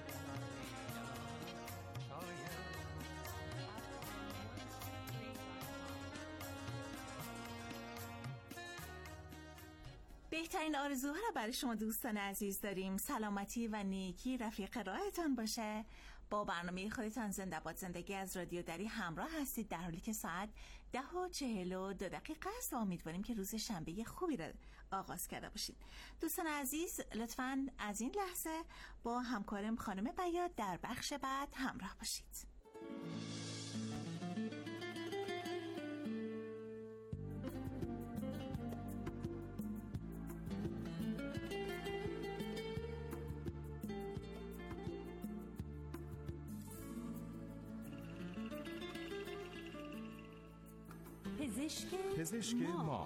بهترین آرزوها را برای شما دوستان عزیز داریم. سلامتی و نیکی رفیق راهتان باشه. با برنامه خودتان زنده باد زندگی از رادیو دری همراه هستید در حالی که ساعت 10:42 است و امیدواریم که روز شنبه خوبی را آغاز کرده باشید. دوستان عزیز لطفاً از این لحظه با همکارم خانم بیاد در بخش بعد همراه باشید. پزشک ما.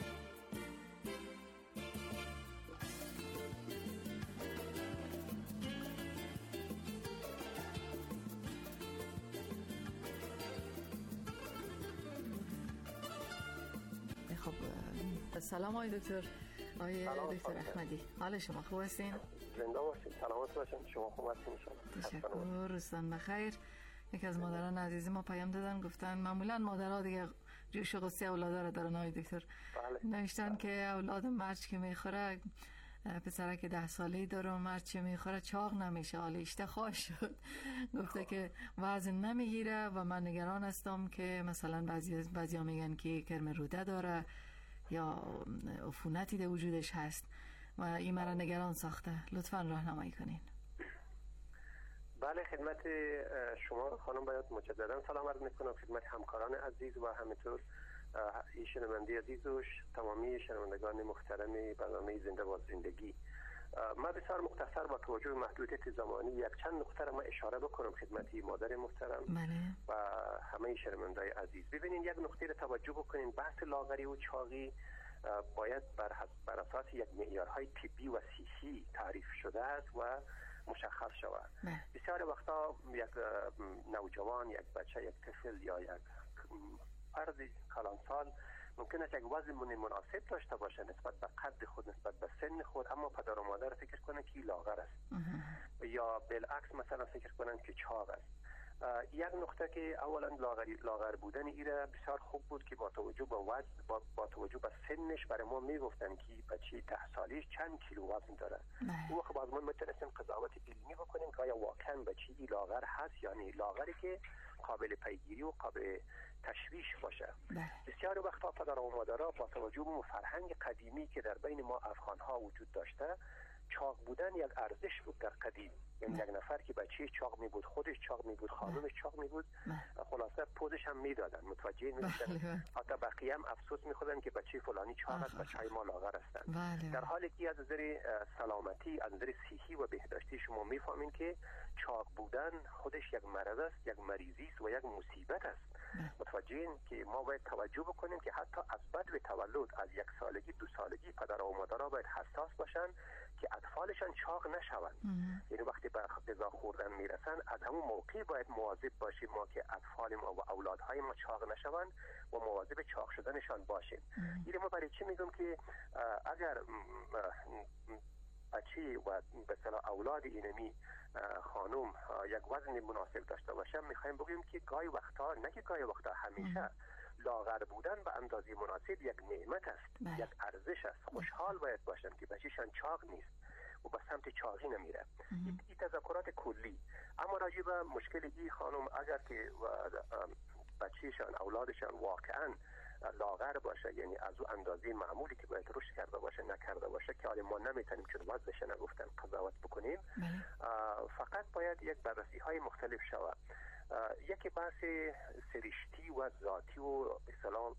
خب سلام آقای دکتر. آقای دکتر احمدی، حال شما خوب هستین؟ زنده باشید، سلامت باشین. شما خوب هستین؟ تشکر، روزتون بخیر. یکی از مادران عزیزی ما پیام دادن، گفتن معمولا مادرها دیگه جوش و غصه اولادا رو دارن آقای دکتر. نوشتن که اولاد مرچ که میخوره، پسرک 10 ساله‌ای داره و مرچ میخوره چاق نمیشه، حالا اشتها شد. گفته که وزن نمیگیره و من نگران هستم که مثلا بعضیا میگن که کرم روده داره یا عفونتی در وجودش هست و این مرا نگران ساخته. لطفاً راهنمایی کنین. بله، خدمت شما خانم باید مجددا سلام عرض میکنم، خدمت همکاران عزیز و همینطور شنونده عزیز و تمامی شنوندگان محترم برنامه زنده با زندگی. من بسیار مختصر با توجه محدودیت زمانی یک چند نکته را ما بکنم خدمت مادر محترم و همه شنوندگان عزیز. ببینین، یک نکته را توجه بکنین، بحث لاغری و چاقی باید بر اساس یک معیارهای طبی و صحی تعریف شده است و مشخص شود. بسیار وقتا یک نوجوان، یک بچه، یک طفل یا یک فرد کلانسال ممکن است یک وزن مناسب داشته باشه نسبت به قد خود، نسبت به سن خود، اما پدر و مادر فکر کنن که لاغر است یا بالعکس مثلا فکر کنن که چاق است. یک نکته که اولا لاغر بودن ایره بسیار خوب بود که با توجه به وزن، با توجه به سنش برای ما میگفتن که بچه 10 سالش چند کیلو وزن داره. او وقت باز ما میتونستیم قضاوت علمی بکنیم که آیا واقعا بچه لاغر هست یا نه، لاغری که قابل پیگیری و قابل تشویش باشه. بسیار وقتا پدر و مادرها با توجه به فرهنگ قدیمی که در بین ما افغان‌ها وجود داشته، چاق بودن یک ارزش بود در قدیم. یعنی یک نفر که بچه چاق می بود، خودش چاق می بود، خانمش چاق می بود، خلاصه پوزش هم میدادن، متوجه میشدن. حتی بقیه هم افسوس میخوردن که بچه فلانی چاق است، بچهای ما لاغر هستند. در حالی که از نظر سلامتی، از نظر صحی و بهداشتی شما میفهمین که چاق بودن خودش یک مرض است، یک مریضی است و یک مصیبت است. متوجهین که ما باید توجه بکنیم که حتی از بدو تولد، از 1 سالگی 2 سالگی پدر و مادرها باید حساس باشن که اطفالشان چاق نشوند. یعنی وقتی به غذا خوردن میرسن از همون موقع باید مواظب باشیم ما که اطفال ما و اولادهای ما چاق نشوند و مواظب چاق شدنشان باشیم. یعنی ما برای چی میگم که اگر بچه و به اصطلاح اولاد اینمی خانم یک وزن مناسب داشته باشه، میخوایم بگیم که گاهی وقتا، نه که گاهی وقتا، همیشه لاغر بودن به اندازه مناسب یک نعمت است، یک ارزش است. خوشحال باید باشن که بچه‌شان چاق نیست و به سمت چاقی نمیره. این تذکرات کلی. اما راجع به مشکل این خانم، اگر که بچه‌شان، اولادشان واقعا لاغر باشه، یعنی از او اندازه معمولی که باید رشد کرده باشه نکرده باشه، که حالا ما نمیتونیم چون وزنش نگفتن قضاوت بکنیم، فقط باید یک بررسی های مختلف شود. یکی بحث سرشتی و ذاتی و به اصطلاح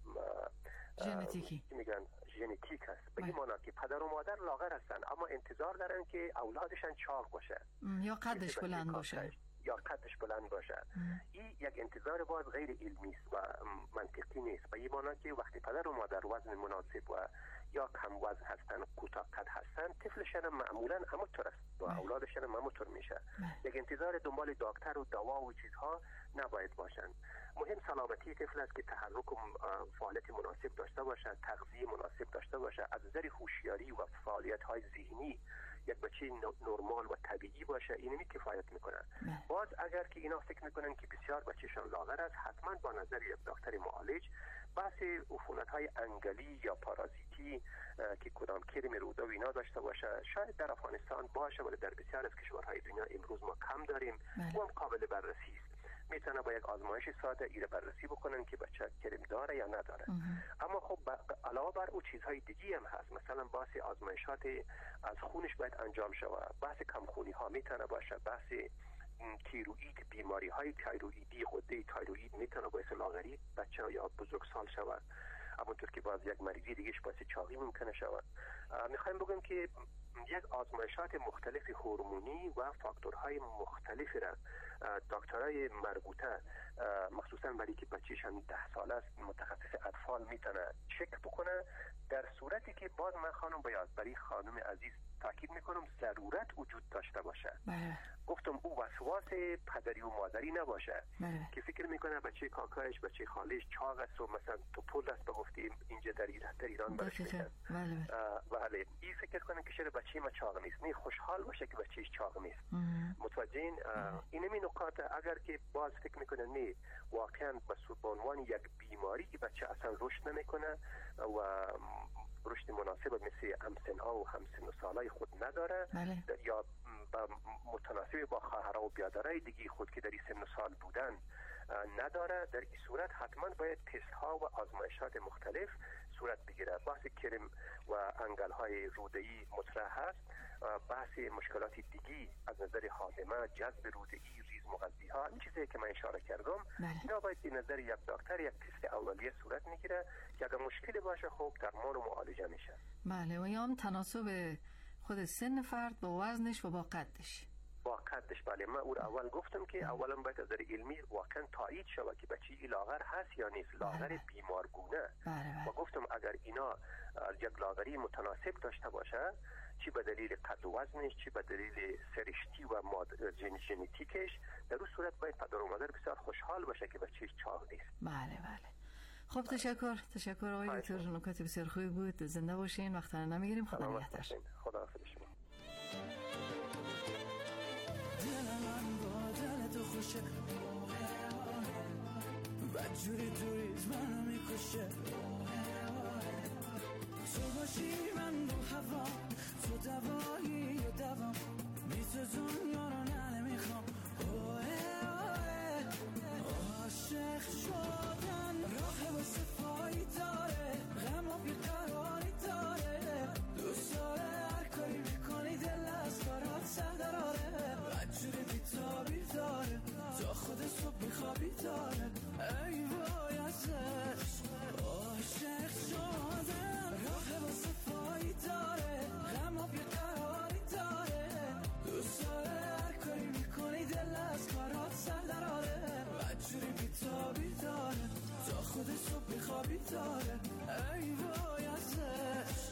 ژنتیکی میگن ژنتیک است. به این معنی که پدر و مادر لاغر هستن اما انتظار دارن که اولادشان چاق باشه یا قدش بلند باشه یا قدش بلند باشه. این یک انتظار باز غیر علمی است و منطقی نیست. به این معنی که وقتی پدر و مادر وزن مناسب و یا کم وزن هستن، کوتاه قد هستن، طفلشان معمولا همونطور است و اولادشان همونطور میشه. یک انتظار دنبال دکتر و دوا و چیزها نباید باشن. مهم سلامتی طفل است که تحرک و فعالیت مناسب داشته باشه، تغذیه مناسب داشته باشه، از نظر هوشیاری و فعالیت های ذهنی یک بچه نرمال و طبیعی باشه. اینمی کفایت میکنن. باز اگر که اینا فکر میکنن که بسیار بچه‌شان لاغر است، حتما با نظر یک دکتر معالج بحث عفونت‌های انگلی یا پارازیتی که کدام کرم روده و اینا داشته باشه، شاید در افغانستان باشه ولی در بسیار از کشورهای دنیا امروز ما کم داریم و هم قابل بررسی است. میتونه با یک آزمایش ساده ایره بررسی بکنن که بچه کرم داره یا نداره. اما خب علاوه بر او چیزهای دیگه هم هست. مثلا بحث آزمایشات از خونش باید انجام شود، بحث کمخونی ها میتونه باشه، بحث تیروئید، بیماری های تیروئیدی، غده تیروئید میتونه باعث لاغری بچه یا بزرگسال شود. همونطور که باز یک مریضی دیگهش باعث چاقی ممکنه شود. میخوایم بگم که یک آزمایشات مختلف هورمونی و فاکتورهای مختلفی را دکترای مربوطه مخصوصا برای که بچه‌ش هم 10 ساله است متخصص اطفال میتونه چک بکنه. در صورتی که باز من خانم باید برای خانم عزیز تاکید میکنم ضرورت وجود داشته باشه. گفتم او وسواس پدری و مادری نباشه که فکر میکنه بچه کاکایش بچه خالش چاق است و مثلا تو پول است به گفتیم اینجا در ایران برش میگن. بله این فکر کنه که شاید بچه ما چاق نیست، نه خوشحال باشه که بچهش چاق نیست. متوجهین؟ اینمی نکات اگر که باز فکر میکنه نه واقعا به عنوان یک بیماری که بچه اصلا رشد نمیکنه و رشد مناسب مثل همسن‌ها و همسن سالای خود نداره یا متناسب با خواهرها و برادرای دیگه خود که در این سن و سال بودن نداره، در این صورت حتما باید تست ها و آزمایشات مختلف صورت بگیره. بحث کرم و انگل های روده‌ای مطرح هست، بحث مشکلات دیگی از نظر هاضمه، جذب روده‌ای، ریز مغذی ها، این چیزی که من اشاره کردم اینا باید به نظر یک دکتر یک تست اولیه صورت میگیره که اگر مشکلی باشه خب درمان و معالجه میشه. بله و یا هم تناسب خود سن فرد با وزنش و با قدش. با قدش بله. من اول گفتم که اولا باید از نظر علمی واقعا تایید شود که بچه لاغر هست یا نیست، لاغر بیمارگونه. و گفتم اگر اینا یک لاغری متناسب داشته باشه، چی به دلیل قد و وزنش، چی به دلیل سرشتی و ژنتیکش، در اون صورت باید پدر و مادر بسیار خوشحال باشه که بچهش چاق نیست. بله. خب تشکر آقای دکتر، نکات بسیار خوبی بود. زنده باشین، وقت را نمیگیریم. خدا نگهدار. خدا حافظ شما. دل من با دل تو خوشه، بدجوری توریز منو میکشه، تو باشی من رو هوا، تو دوایی و دوام، بی تو دنیا رو نمیخوام. عاشق شدن راه واسه پایی داره، غم و بیقراری داره، دوست داره هر کاری میکنی دل از کارات سر دراره، بدجوری بیتابی داره، تا خود صبح بیخوابی داره. ای وای ازش عاشق شدن راه واسه پایی داره، غم و بیقراری داره، دوست داره هر کاری میکنی دل از کارات سر دراره، بدجوری بیتابی داره، تا خود صبح بیخوابی داره. ای وای ازش.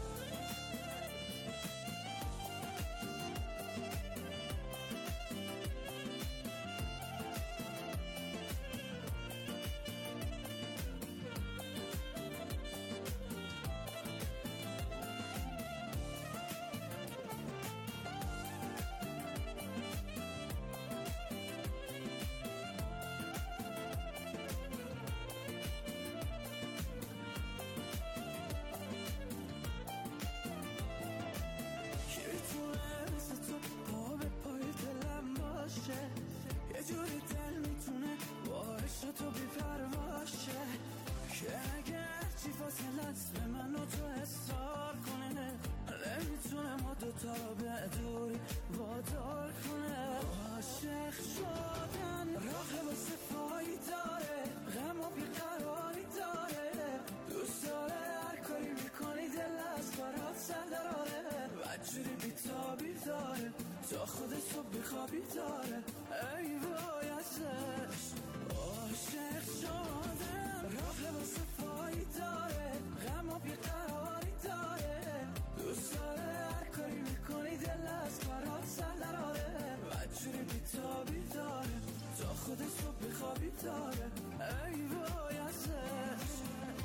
یه جوری دل میتونه با عشق تو بی‌پرواشه که اگر چی فاصلت به من و تو اصرار کنه، نمیتونه ما دوتا رو به دوری وادار کنه. عاشق شدن راه واسه پایی داره، غم و بیقراری داره، دوست داره هر کاری میکنی دل از کارات سر دراره، بدجوری بیتابی داره، تا خود صبح بیخوابی داره. ای وای ازش عاشق شدن راه واسه پایی داره، غم و بیقراری داره، دوست داره هر کاری میکنی دل از کارات سر دراره، بدجوری بیتابی داره، تا خود صبح بیخوابی داره. ای وای ازش.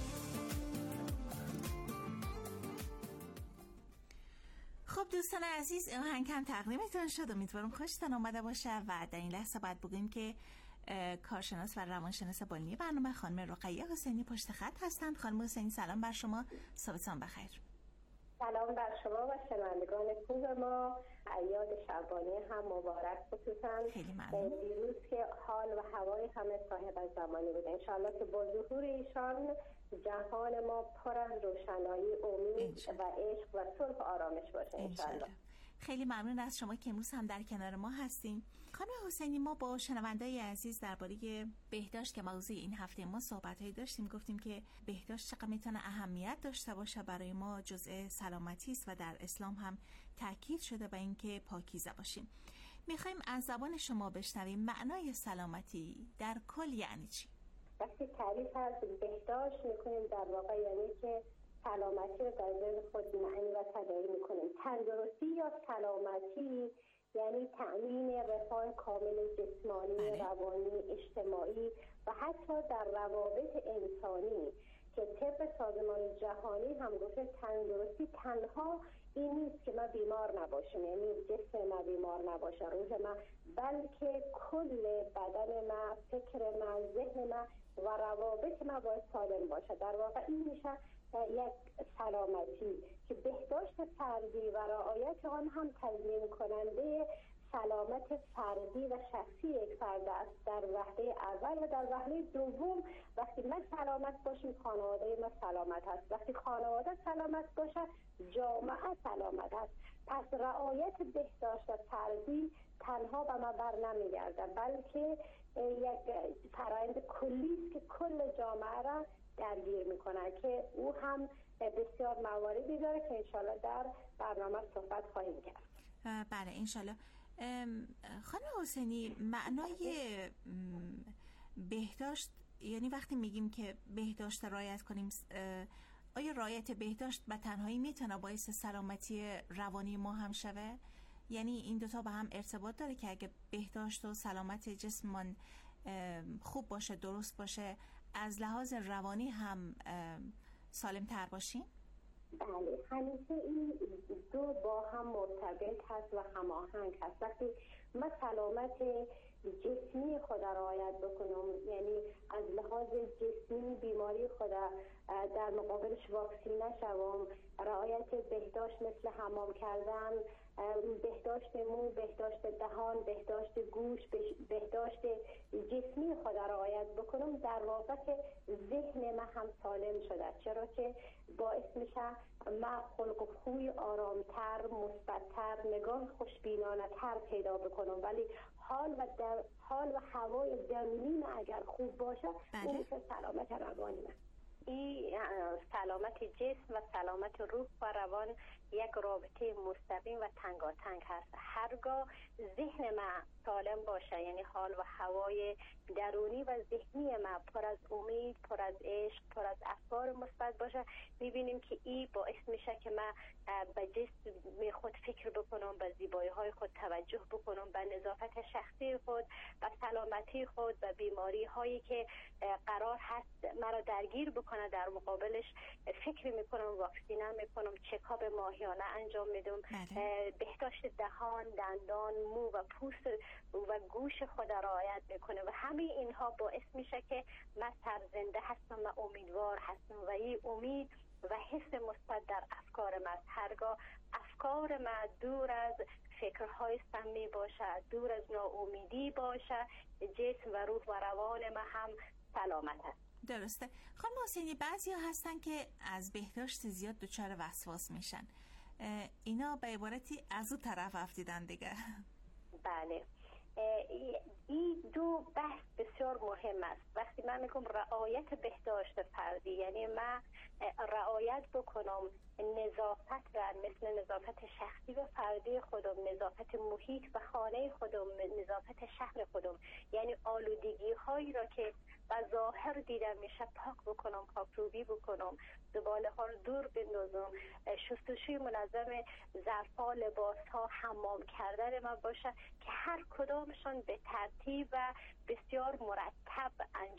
خب دوستان عزیز، آهنگ هم تقدیمتون شد، امیدوارم خوشتون آمده باشه و در این لحظه باید بگیم که کارشناس و روانشناس بانی برنامه خانم رقیه حسینی پشت خط هستند. خانم حسینی سلام بر شما، صبحتون بخیر. سلام بر شما و شنوندگان خوب ما، عیاد شعبانی هم مبارک. خصوصا دیروز که حال و هوای همه صاحب از زمانی بوده، انشاءالله که با ظهور ایشان جهان ما پر از روشنایی، امید و عشق و صلح و آرامش باشه انشاءالله. خیلی ممنون از شما که امروز هم در کنار ما هستیم. خانم حسینی، ما با شنونده‌های عزیز درباره بهداشت که موضوع این هفته ما صحبت‌هایی داشتیم، گفتیم که بهداشت چقدر میتونه اهمیت داشته باشه برای ما، جزء سلامتی است و در اسلام هم تاکید شده به اینکه پاکیزه باشیم. میخوایم از زبان شما بشنویم معنای سلامتی در کل یعنی چی؟ وقتی تعریف از بهداشت میکنیم در واقع یعنی که سلامتی رو در ذهن خود معنی و تداعی میکنیم. تندرستی یا سلامتی یعنی تأمین رفاه کامل جسمانی، روانی، اجتماعی و حتی در روابط انسانی که طبق سازمان جهانی هم گفته تندرستی تنها این نیست که ما بیمار نباشیم، یعنی جسم ما بیمار نباشه، روح ما، بلکه کل بدن ما، فکر ما، ذهن ما و روابط ما باید سالم باشه. در واقع این میشه یک سلامتی که بهداشت فردی و رعایت آن هم تضمین کننده سلامت فردی و شخصی یک فرد است در وهله اول و در وهله دوم. وقتی ما سلامت باشیم خانواده ما سلامت است، وقتی خانواده سلامت باشه جامعه سلامت است. پس رعایت بهداشت فردی تنها به ما بر نمیگرده بلکه یک فرآیند کلی است که کل جامعه را درگیر میکنه که او هم بسیار مواردی داره که انشالله در برنامه صحبت خواهیم کرد. بله انشالله. خانم حسینی، معنای بهداشت یعنی وقتی میگیم که بهداشت رعایت کنیم، آیا رعایت بهداشت به تنهایی میتونه باعث سلامتی روانی ما هم شوه؟ یعنی این دوتا به هم ارتباط داره که اگه بهداشت و سلامت جسممان خوب باشه، درست باشه، از لحاظ روانی هم سالم تر باشیم؟ بله، همیشه این دو با هم مرتبط هست و هماهنگ هست. وقتی ما سلامت جسمی خود رعایت بکنم، یعنی از لحاظ جسمی بیماری خود در مقابلش واکسین نشوم، رعایت بهداشت مثل حمام کردن، بهداشت مو، بهداشت دهان، بهداشت گوش، بهداشت جسمی خود رعایت بکنم، در واقع ذهن ما هم سالم شده، چرا که باعث میشه ما خلق و خوی آرامتر، مثبت‌تر، نگاه خوشبینانه تر پیدا بکنم. ولی حال و هوای درونی اگر خوب باشه اون میشه سلامت روانی من. این سلامت جسم و سلامت روح و روان یک رابطه مستقیم و تنگاتنگ هست. هرگاه ذهن ما سالم باشه، یعنی حال و هوای درونی و ذهنی ما پر از امید، پر از عشق، پر از افکار مثبت باشه، میبینیم که این باعث میشه که ما به جسم خود فکر بکنم، به زیبایی های خود توجه بکنم، به نظافت شخصی خود، به سلامتی خود، به بیماری هایی که قرار هست مرا درگیر بکنه در مقابلش فکر میکنم، واکسینه میکنم، چکاپ ماهیانه انجام میدم، بهداشت دهان، دندان، مو و پوست و گوش خود رعایت میکنه و همه اینها باعث میشه که من سرزنده هستم و امیدوار هستم و این امید و حس مثبت در افکار من. هرگاه افکار من دور از فکرهای سمی باشه، دور از ناامیدی باشه، جسم و روح و روان من هم سلامت است. درسته. خانم حسینی، بعضی ها هستن که از بهداشت زیاد دچار وسواس میشن، اینا به عبارتی از اون طرف افتیدن دیگه. بله، این دو بحث بسیار مهم است. وقتی من میگم رعایت بهداشت فردی، یعنی من رعایت بکنم نظافت را، مثل نظافت شخصی و فردی خودم، نظافت محیط و خانه خودم، نظافت شهر خودم، یعنی آلودگی هایی را که به ظاهر دیده میشه پاک بکنم، پاکروبی بکنم، زباله ها رو دور بندازم، شستشوی منظم ظرفا، لباس ها، حمام کردن ما باشه که هر کدامشان به ترتیب و بسیار مرتب انجام